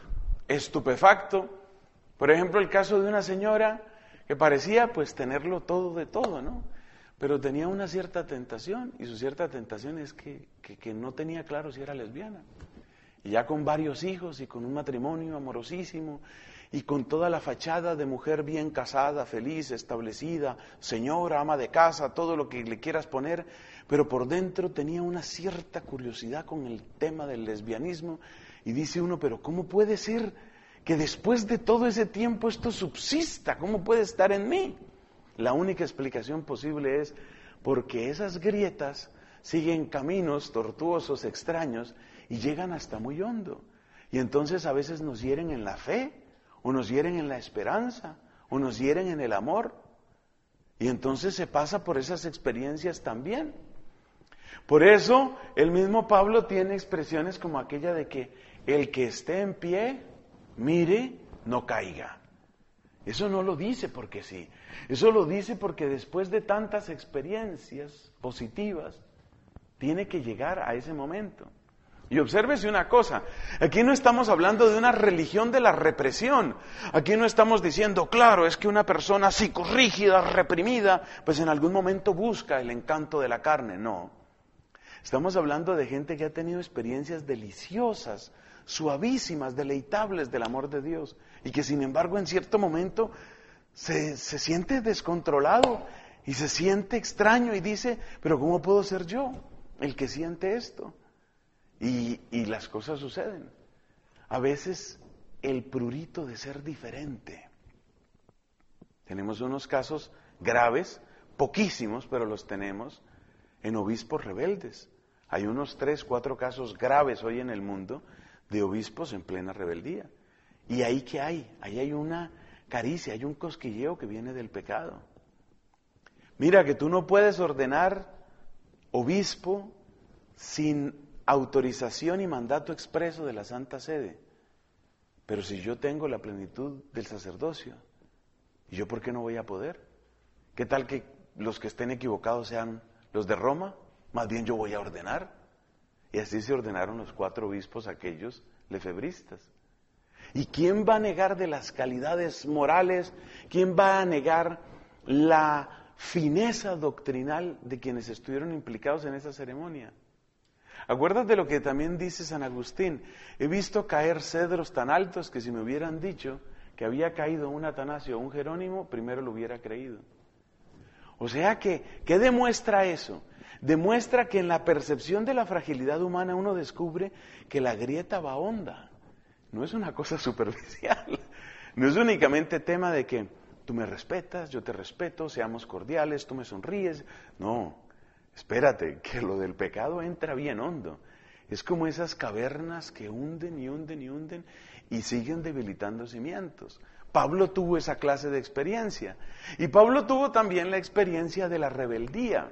estupefacto. Por ejemplo, el caso de una señora que parecía pues tenerlo todo de todo, ¿no? Pero tenía una cierta tentación, y su cierta tentación es que, que, que no tenía claro si era lesbiana. Y ya con varios hijos y con un matrimonio amorosísimo y con toda la fachada de mujer bien casada, feliz, establecida, señora, ama de casa, todo lo que le quieras poner, pero por dentro tenía una cierta curiosidad con el tema del lesbianismo. Y dice uno, pero ¿cómo puede ser que después de todo ese tiempo esto subsista? ¿Cómo puede estar en mí? La única explicación posible es porque esas grietas siguen caminos tortuosos, extraños, y llegan hasta muy hondo. Y entonces a veces nos hieren en la fe, o nos hieren en la esperanza, o nos hieren en el amor. Y entonces se pasa por esas experiencias también. Por eso el mismo Pablo tiene expresiones como aquella de que el que esté en pie, mire, no caiga. Eso no lo dice porque sí. Eso lo dice porque después de tantas experiencias positivas, tiene que llegar a ese momento. Y obsérvese una cosa, aquí no estamos hablando de una religión de la represión, aquí no estamos diciendo, claro, es que una persona psicorrígida, reprimida, pues en algún momento busca el encanto de la carne, no. Estamos hablando de gente que ha tenido experiencias deliciosas, suavísimas, deleitables del amor de Dios, y que sin embargo en cierto momento se, se siente descontrolado y se siente extraño y dice, pero ¿cómo puedo ser yo el que siente esto? Y, y las cosas suceden. A veces el prurito de ser diferente. Tenemos unos casos graves, poquísimos, pero los tenemos, en obispos rebeldes. Hay unos tres, cuatro casos graves hoy en el mundo de obispos en plena rebeldía. ¿Y ahí qué hay? Ahí hay una caricia, hay un cosquilleo que viene del pecado. Mira que tú no puedes ordenar obispo sin autorización y mandato expreso de la Santa Sede. Pero si yo tengo la plenitud del sacerdocio, ¿y yo por qué no voy a poder? ¿Qué tal que los que estén equivocados sean los de Roma? Más bien yo voy a ordenar. Y así se ordenaron los cuatro obispos aquellos lefebristas. ¿Y quién va a negar de las calidades morales? ¿Quién va a negar la fineza doctrinal de quienes estuvieron implicados en esa ceremonia? Acuérdate de lo que también dice San Agustín. He visto caer cedros tan altos que si me hubieran dicho que había caído un Atanasio o un Jerónimo, primero lo hubiera creído. O sea que, ¿qué demuestra eso? Demuestra que en la percepción de la fragilidad humana uno descubre que la grieta va honda. No es una cosa superficial. No es únicamente tema de que tú me respetas, yo te respeto, seamos cordiales, tú me sonríes. No, espérate, que lo del pecado entra bien hondo. Es como esas cavernas que hunden y hunden y hunden y siguen debilitando cimientos. Pablo tuvo esa clase de experiencia. Y Pablo tuvo también la experiencia de la rebeldía.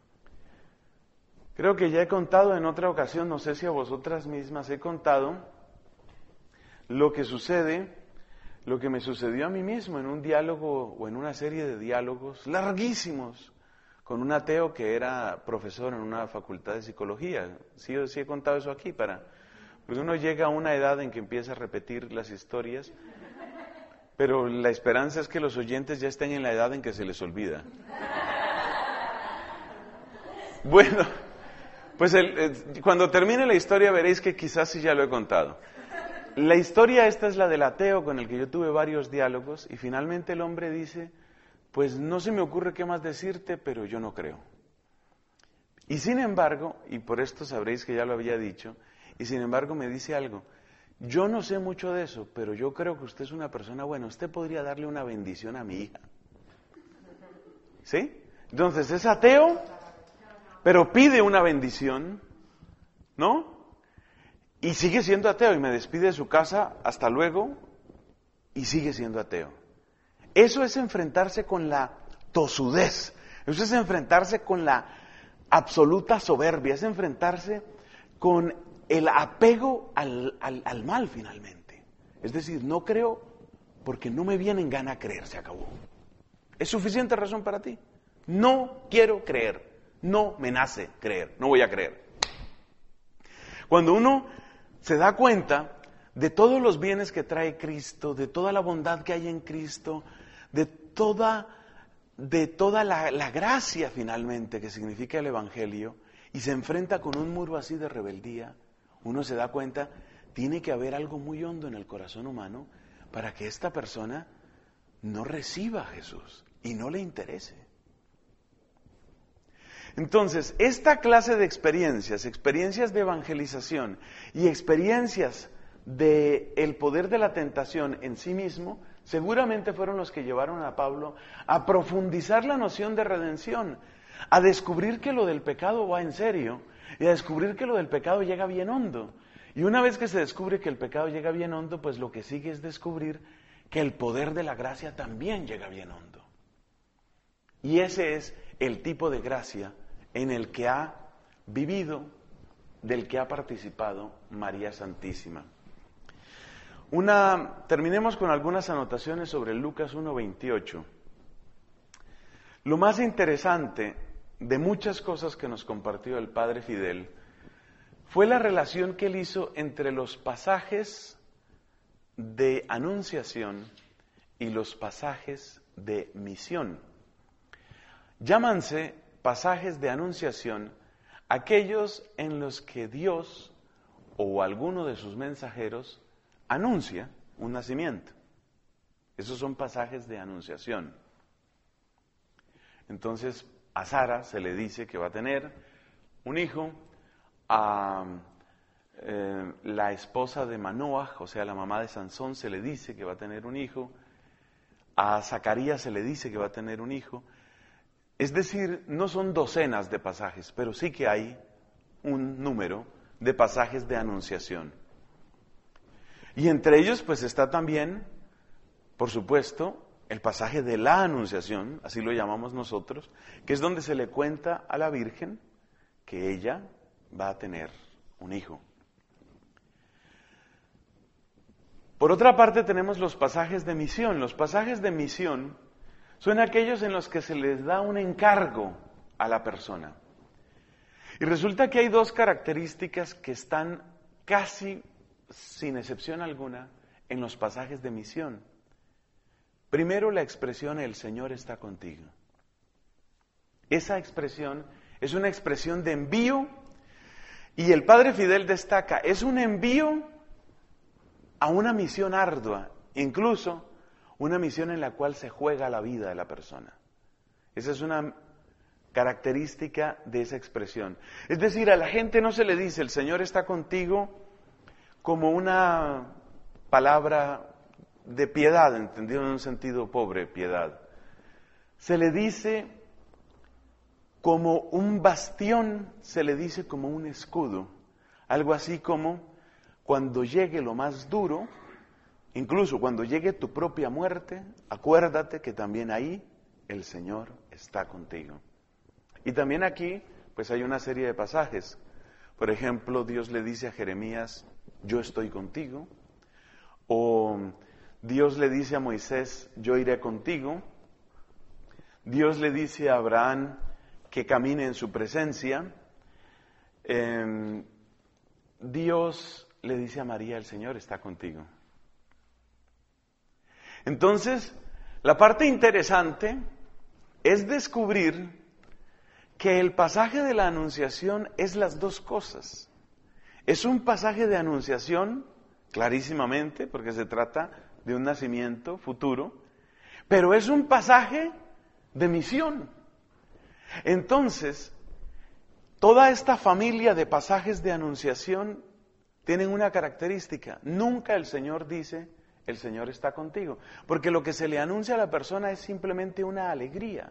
Creo que ya he contado en otra ocasión, no sé si a vosotras mismas he contado, lo que sucede, lo que me sucedió a mí mismo en un diálogo o en una serie de diálogos larguísimos con un ateo que era profesor en una facultad de psicología. Sí, sí he contado eso aquí, para, porque uno llega a una edad en que empieza a repetir las historias, pero la esperanza es que los oyentes ya estén en la edad en que se les olvida. Bueno, pues el, el, cuando termine la historia veréis que quizás sí ya lo he contado. La historia esta es la del ateo con el que yo tuve varios diálogos y finalmente el hombre dice, pues no se me ocurre qué más decirte, pero yo no creo. Y sin embargo, y por esto sabréis que ya lo había dicho, y sin embargo me dice algo, yo no sé mucho de eso, pero yo creo que usted es una persona buena, usted podría darle una bendición a mi hija. ¿Sí? Entonces es ateo, pero pide una bendición, ¿no? Y sigue siendo ateo y me despide de su casa, hasta luego, y sigue siendo ateo. Eso es enfrentarse con la tosudez, eso es enfrentarse con la absoluta soberbia, es enfrentarse con el apego al, al, al mal finalmente. Es decir, no creo porque no me viene en gana creer, se acabó. ¿Es suficiente razón para ti? No quiero creer, no me nace creer, no voy a creer. Cuando uno se da cuenta de todos los bienes que trae Cristo, de toda la bondad que hay en Cristo, de toda, de toda la, la gracia finalmente que significa el Evangelio, y se enfrenta con un muro así de rebeldía, uno se da cuenta, tiene que haber algo muy hondo en el corazón humano para que esta persona no reciba a Jesús y no le interese. Entonces, esta clase de experiencias, experiencias de evangelización y experiencias del poder de la tentación en sí mismo, seguramente fueron los que llevaron a Pablo a profundizar la noción de redención, a descubrir que lo del pecado va en serio y a descubrir que lo del pecado llega bien hondo. Y una vez que se descubre que el pecado llega bien hondo, pues lo que sigue es descubrir que el poder de la gracia también llega bien hondo. Y ese es el tipo de gracia en el que ha vivido, del que ha participado María Santísima. Una, terminemos con algunas anotaciones sobre Lucas uno veintiocho. Lo más interesante de muchas cosas que nos compartió el Padre Fidel fue la relación que él hizo entre los pasajes de anunciación y los pasajes de misión. Llámanse pasajes de anunciación aquellos en los que Dios o alguno de sus mensajeros anuncia un nacimiento. Esos son pasajes de anunciación. Entonces, a Sara se le dice que va a tener un hijo, a eh, la esposa de Manoaj, o sea, la mamá de Sansón, se le dice que va a tener un hijo, a Zacarías se le dice que va a tener un hijo. Es decir, no son docenas de pasajes, pero sí que hay un número de pasajes de anunciación. Y entre ellos, pues está también, por supuesto, el pasaje de la anunciación, así lo llamamos nosotros, que es donde se le cuenta a la Virgen que ella va a tener un hijo. Por otra parte, tenemos los pasajes de misión. Los pasajes de misión son aquellos en los que se les da un encargo a la persona. Y resulta que hay dos características que están casi, sin excepción alguna, en los pasajes de misión. Primero, la expresión "el Señor está contigo". Esa expresión es una expresión de envío, y el Padre Fidel destaca, es un envío a una misión ardua, incluso una misión en la cual se juega la vida de la persona. Esa es una característica de esa expresión. Es decir, a la gente no se le dice "el Señor está contigo" como una palabra de piedad, entendido en un sentido pobre, piedad. Se le dice como un bastión, se le dice como un escudo. Algo así como cuando llegue lo más duro, incluso cuando llegue tu propia muerte, acuérdate que también ahí el Señor está contigo. Y también aquí, pues hay una serie de pasajes. Por ejemplo, Dios le dice a Jeremías, "yo estoy contigo", o Dios le dice a Moisés, "yo iré contigo". Dios le dice a Abraham que camine en su presencia. Eh, Dios le dice a María, "el Señor está contigo". Entonces, la parte interesante es descubrir que el pasaje de la anunciación es las dos cosas. Es un pasaje de anunciación, clarísimamente, porque se trata de un nacimiento futuro, pero es un pasaje de misión. Entonces, toda esta familia de pasajes de anunciación tienen una característica. Nunca el Señor dice, "el Señor está contigo", porque lo que se le anuncia a la persona es simplemente una alegría.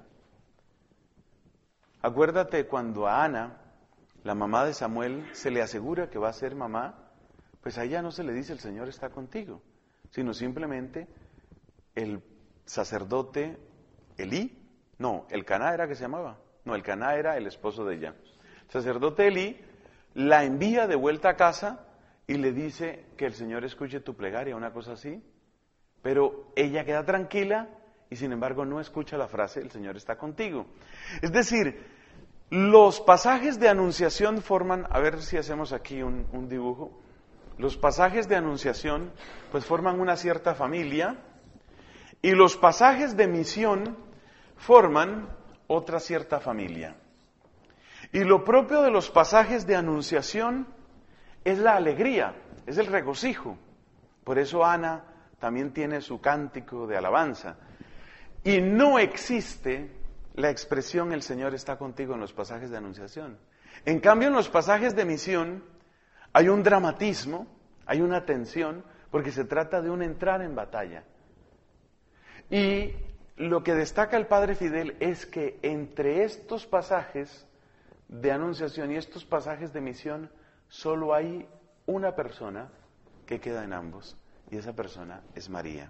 Acuérdate cuando a Ana, la mamá de Samuel, se le asegura que va a ser mamá, pues a ella no se le dice "el Señor está contigo", sino simplemente el sacerdote Elí, no, el Caná era que se llamaba, no, el Caná era el esposo de ella. El sacerdote Elí la envía de vuelta a casa y le dice que el Señor escuche tu plegaria, una cosa así, pero ella queda tranquila y sin embargo no escucha la frase "el Señor está contigo". Es decir, los pasajes de anunciación forman, a ver si hacemos aquí un, un dibujo, los pasajes de anunciación pues forman una cierta familia y los pasajes de misión forman otra cierta familia. Y lo propio de los pasajes de anunciación es la alegría, es el regocijo. Por eso Ana también tiene su cántico de alabanza. Y no existe la expresión "el Señor está contigo" en los pasajes de anunciación. En cambio, en los pasajes de misión hay un dramatismo, hay una tensión, porque se trata de un entrar en batalla. Y lo que destaca el Padre Fidel es que entre estos pasajes de anunciación y estos pasajes de misión, solo hay una persona que queda en ambos, y esa persona es María.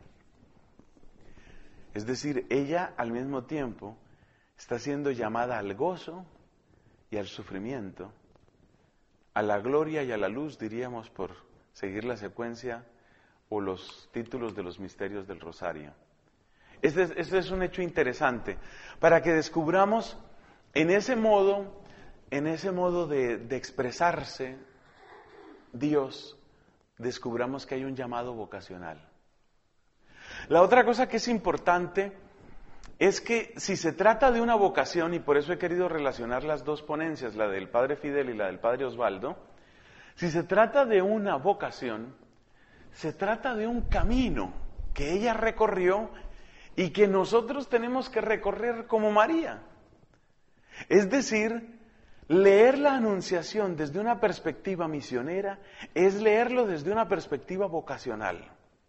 Es decir, ella al mismo tiempo está siendo llamada al gozo y al sufrimiento, a la gloria y a la luz, diríamos, por seguir la secuencia o los títulos de los misterios del Rosario. Este es, este es un hecho interesante, para que descubramos en ese modo, en ese modo de, de expresarse Dios, descubramos que hay un llamado vocacional. La otra cosa que es importante es que si se trata de una vocación, y por eso he querido relacionar las dos ponencias, la del Padre Fidel y la del Padre Osvaldo, si se trata de una vocación, se trata de un camino que ella recorrió y que nosotros tenemos que recorrer como María. Es decir, leer la Anunciación desde una perspectiva misionera es leerlo desde una perspectiva vocacional.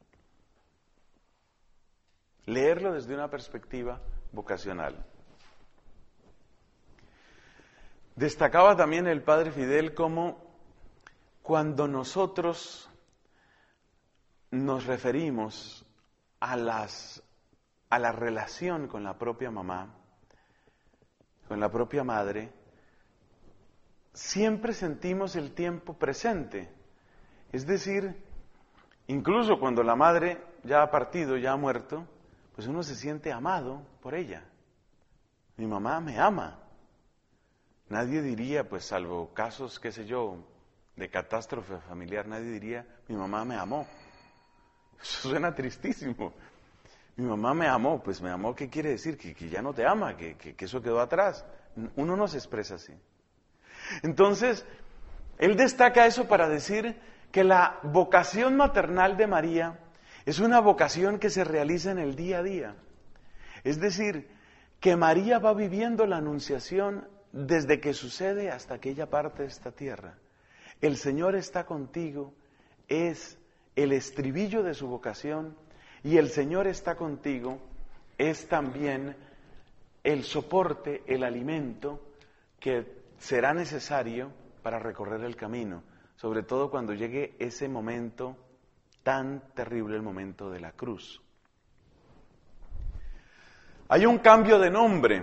Leerlo desde una perspectiva vocacional. Destacaba también el Padre Fidel cómo cuando nosotros nos referimos a, las, a la relación con la propia mamá, con la propia madre, siempre sentimos el tiempo presente. Es decir, incluso cuando la madre ya ha partido, ya ha muerto, pues uno se siente amado por ella. Mi mamá me ama. Nadie diría, pues salvo casos, qué sé yo, de catástrofe familiar, nadie diría, mi mamá me amó. Eso suena tristísimo. Mi mamá me amó, pues me amó, ¿qué quiere decir? Que, que ya no te ama, que, que, que eso quedó atrás. Uno no se expresa así. Entonces, él destaca eso para decir que la vocación maternal de María es una vocación que se realiza en el día a día. Es decir, que María va viviendo la anunciación desde que sucede hasta que ella parte de esta tierra. El Señor está contigo, es el estribillo de su vocación, y el Señor está contigo es también el soporte, el alimento que será necesario para recorrer el camino, sobre todo cuando llegue ese momento tan terrible, el momento de la cruz. Hay un cambio de nombre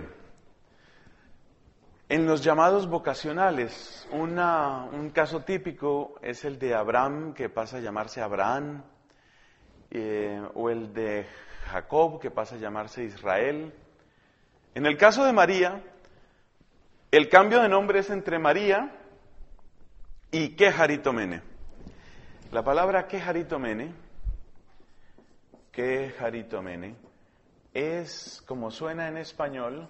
en los llamados vocacionales. Una, un caso típico es el de Abraham, que pasa a llamarse Abraham, eh, o el de Jacob, que pasa a llamarse Israel. En el caso de María, el cambio de nombre es entre María y Keharitomene. La palabra Keharitomene, Keharitomene, es, como suena en español,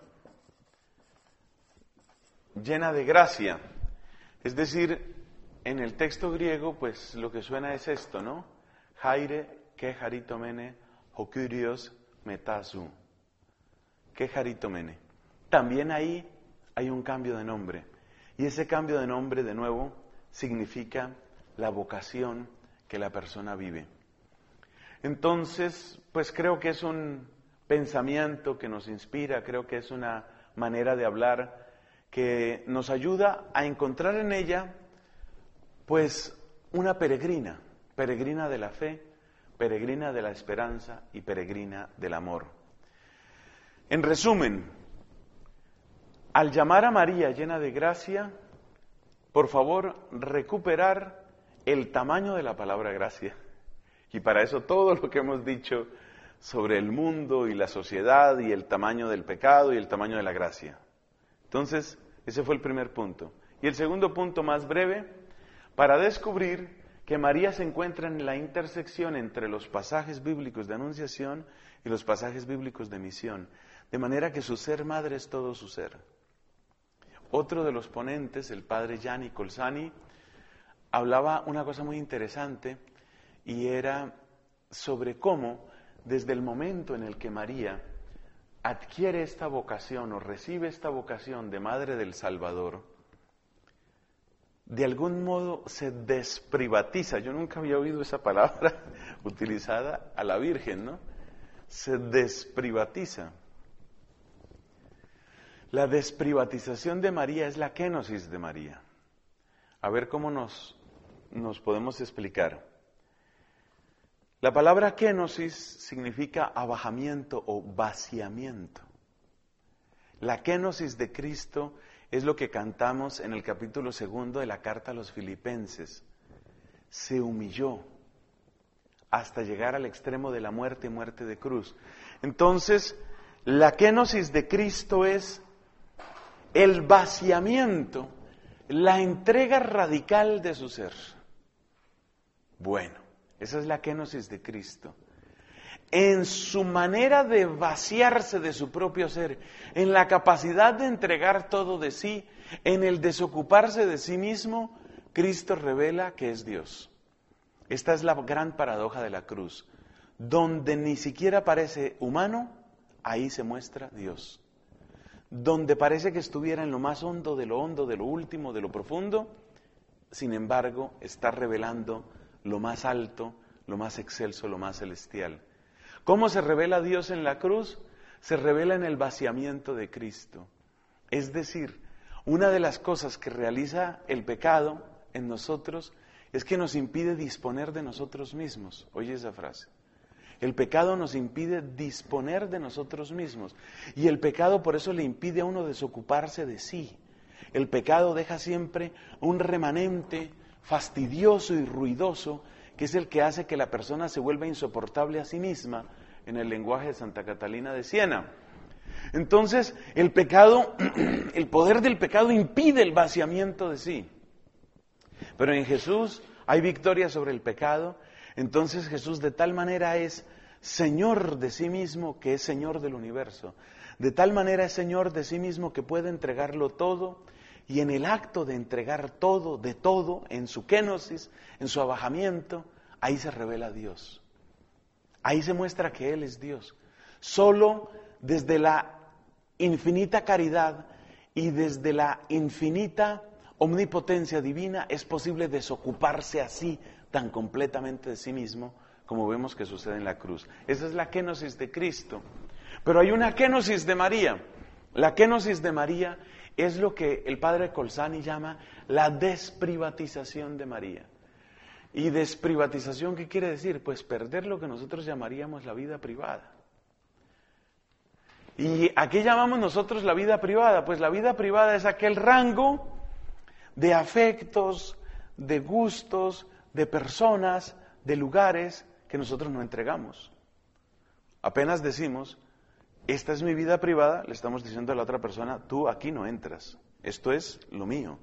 llena de gracia. Es decir, en el texto griego, pues lo que suena es esto, ¿no? Haire Keharitomene Hokurios Metasu. Keharitomene. También ahí hay un cambio de nombre. Y ese cambio de nombre, de nuevo, significa la vocación que la persona vive. Entonces, pues creo que es un pensamiento que nos inspira, creo que es una manera de hablar que nos ayuda a encontrar en ella, pues, una peregrina, peregrina de la fe, peregrina de la esperanza y peregrina del amor. En resumen, al llamar a María llena de gracia, por favor, recuperar el tamaño de la palabra gracia. Y para eso todo lo que hemos dicho sobre el mundo y la sociedad y el tamaño del pecado y el tamaño de la gracia. Entonces, ese fue el primer punto. Y el segundo punto, más breve, para descubrir que María se encuentra en la intersección entre los pasajes bíblicos de anunciación y los pasajes bíblicos de misión, de manera que su ser madre es todo su ser. Otro de los ponentes, el padre Gianni Colsani, hablaba una cosa muy interesante y era sobre cómo desde el momento en el que María adquiere esta vocación o recibe esta vocación de Madre del Salvador, de algún modo se desprivatiza. Yo nunca había oído esa palabra utilizada a la Virgen, ¿no? Se desprivatiza. La desprivatización de María es la kenosis de María. A ver cómo nos, nos podemos explicar. La palabra kenosis significa abajamiento o vaciamiento. La kenosis de Cristo es lo que cantamos en el capítulo segundo de la carta a los Filipenses. Se humilló hasta llegar al extremo de la muerte y muerte de cruz. Entonces, la kenosis de Cristo es el vaciamiento, la entrega radical de su ser. Bueno, esa es la kenosis de Cristo. en su manera de vaciarse de su propio ser, en la capacidad de entregar todo de sí, en el desocuparse de sí mismo, Cristo revela que es Dios. Esta es la gran paradoja de la cruz. Donde ni siquiera parece humano, ahí se muestra Dios. Donde parece que estuviera en lo más hondo, de lo hondo, de lo último, de lo profundo, sin embargo, está revelando lo más alto, lo más excelso, lo más celestial. ¿Cómo se revela Dios en la cruz? Se revela en el vaciamiento de Cristo. Es decir, una de las cosas que realiza el pecado en nosotros es que nos impide disponer de nosotros mismos. Oye esa frase. El pecado nos impide disponer de nosotros mismos. Y el pecado por eso le impide a uno desocuparse de sí. El pecado deja siempre un remanente fastidioso y ruidoso, que es el que hace que la persona se vuelva insoportable a sí misma, en el lenguaje de Santa Catalina de Siena. Entonces, el pecado, el poder del pecado impide el vaciamiento de sí. Pero en Jesús hay victoria sobre el pecado. Entonces Jesús de tal manera es Señor de sí mismo que es Señor del universo. De tal manera es Señor de sí mismo que puede entregarlo todo, y en el acto de entregar todo, de todo, en su kénosis, en su abajamiento, ahí se revela Dios. Ahí se muestra que Él es Dios. Solo desde la infinita caridad y desde la infinita omnipotencia divina es posible desocuparse así tan completamente de sí mismo, como vemos que sucede en la cruz. Esa es la kénosis de Cristo. Pero hay una kénosis de María. La kénosis de María es lo que el padre Colsani llama la desprivatización de María. ¿Y desprivatización qué quiere decir? Pues perder lo que nosotros llamaríamos la vida privada. ¿Y a qué llamamos nosotros la vida privada? Pues la vida privada es aquel rango de afectos, de gustos, de personas, de lugares que nosotros no entregamos. Apenas decimos, esta es mi vida privada, le estamos diciendo a la otra persona, tú aquí no entras, esto es lo mío.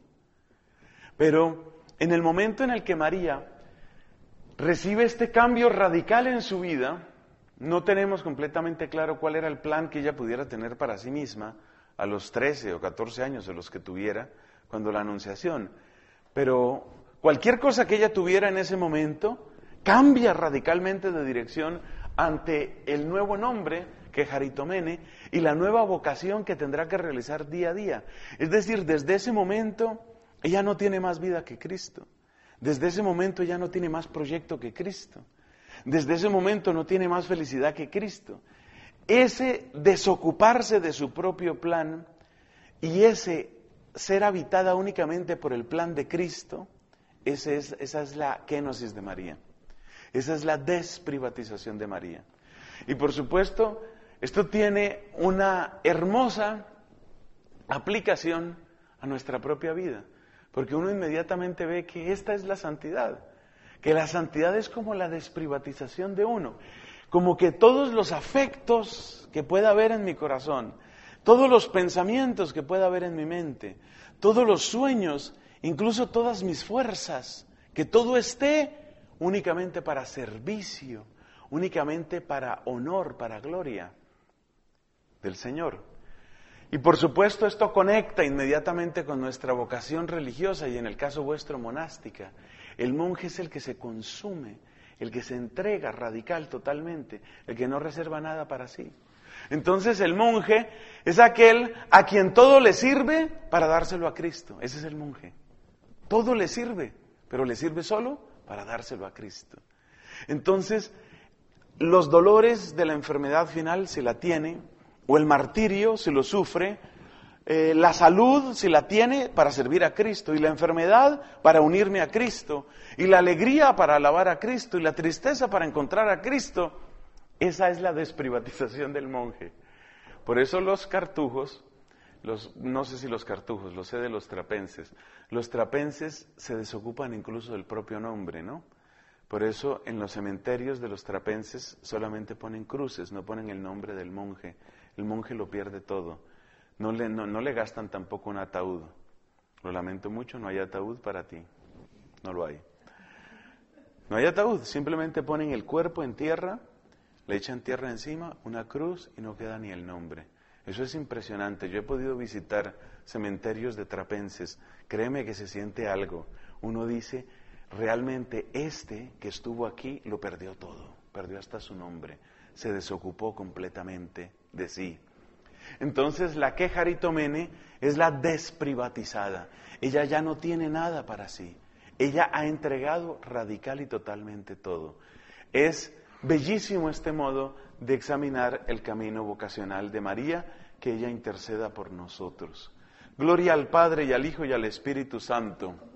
Pero en el momento en el que María recibe este cambio radical en su vida, no tenemos completamente claro cuál era el plan que ella pudiera tener para sí misma a los trece o catorce años de los que tuviera cuando la anunciación. Pero cualquier cosa que ella tuviera en ese momento cambia radicalmente de dirección ante el nuevo nombre que Jaritomene y la nueva vocación que tendrá que realizar día a día. Es decir, desde ese momento ella no tiene más vida que Cristo. Desde ese momento ella no tiene más proyecto que Cristo. Desde ese momento no tiene más felicidad que Cristo. Ese desocuparse de su propio plan y ese ser habitada únicamente por el plan de Cristo, ese es, esa es la kénosis de María. Esa es la desprivatización de María. Y por supuesto, esto tiene una hermosa aplicación a nuestra propia vida, porque uno inmediatamente ve que esta es la santidad, que la santidad es como la desprivatización de uno, como que todos los afectos que pueda haber en mi corazón, todos los pensamientos que pueda haber en mi mente, todos los sueños, incluso todas mis fuerzas, que todo esté únicamente para servicio, únicamente para honor, para gloria del Señor. Y por supuesto esto conecta inmediatamente con nuestra vocación religiosa y en el caso vuestro monástica. El monje es el que se consume, el que se entrega radical totalmente, el que no reserva nada para sí. Entonces el monje es aquel a quien todo le sirve para dárselo a Cristo. Ese es el monje. Todo le sirve, pero le sirve solo para dárselo a Cristo. Entonces, los dolores de la enfermedad final, si la tiene, o el martirio, si lo sufre, eh, la salud, si la tiene, para servir a Cristo, y la enfermedad, para unirme a Cristo, y la alegría, para alabar a Cristo, y la tristeza, para encontrar a Cristo. Esa es la desprivatización del monje. Por eso los cartujos, los, no sé si los cartujos, lo sé de los trapenses, los trapenses se desocupan incluso del propio nombre, ¿no? Por eso en los cementerios de los trapenses solamente ponen cruces, no ponen el nombre del monje. El monje lo pierde todo. No le, no, no le gastan tampoco un ataúd. Lo lamento mucho, no hay ataúd para ti. No lo hay. No hay ataúd, simplemente ponen el cuerpo en tierra, Le echan tierra encima, una cruz y no queda ni el nombre. Eso es impresionante. Yo he podido visitar cementerios de trapenses. Créeme que se siente algo. Uno dice, realmente este que estuvo aquí lo perdió todo. Perdió hasta su nombre. Se desocupó completamente de sí. Entonces la Quejaritomene es la desprivatizada. Ella ya no tiene nada para sí. Ella ha entregado radical y totalmente todo. Es bellísimo este modo de examinar el camino vocacional de María, que ella interceda por nosotros. Gloria al Padre y al Hijo y al Espíritu Santo.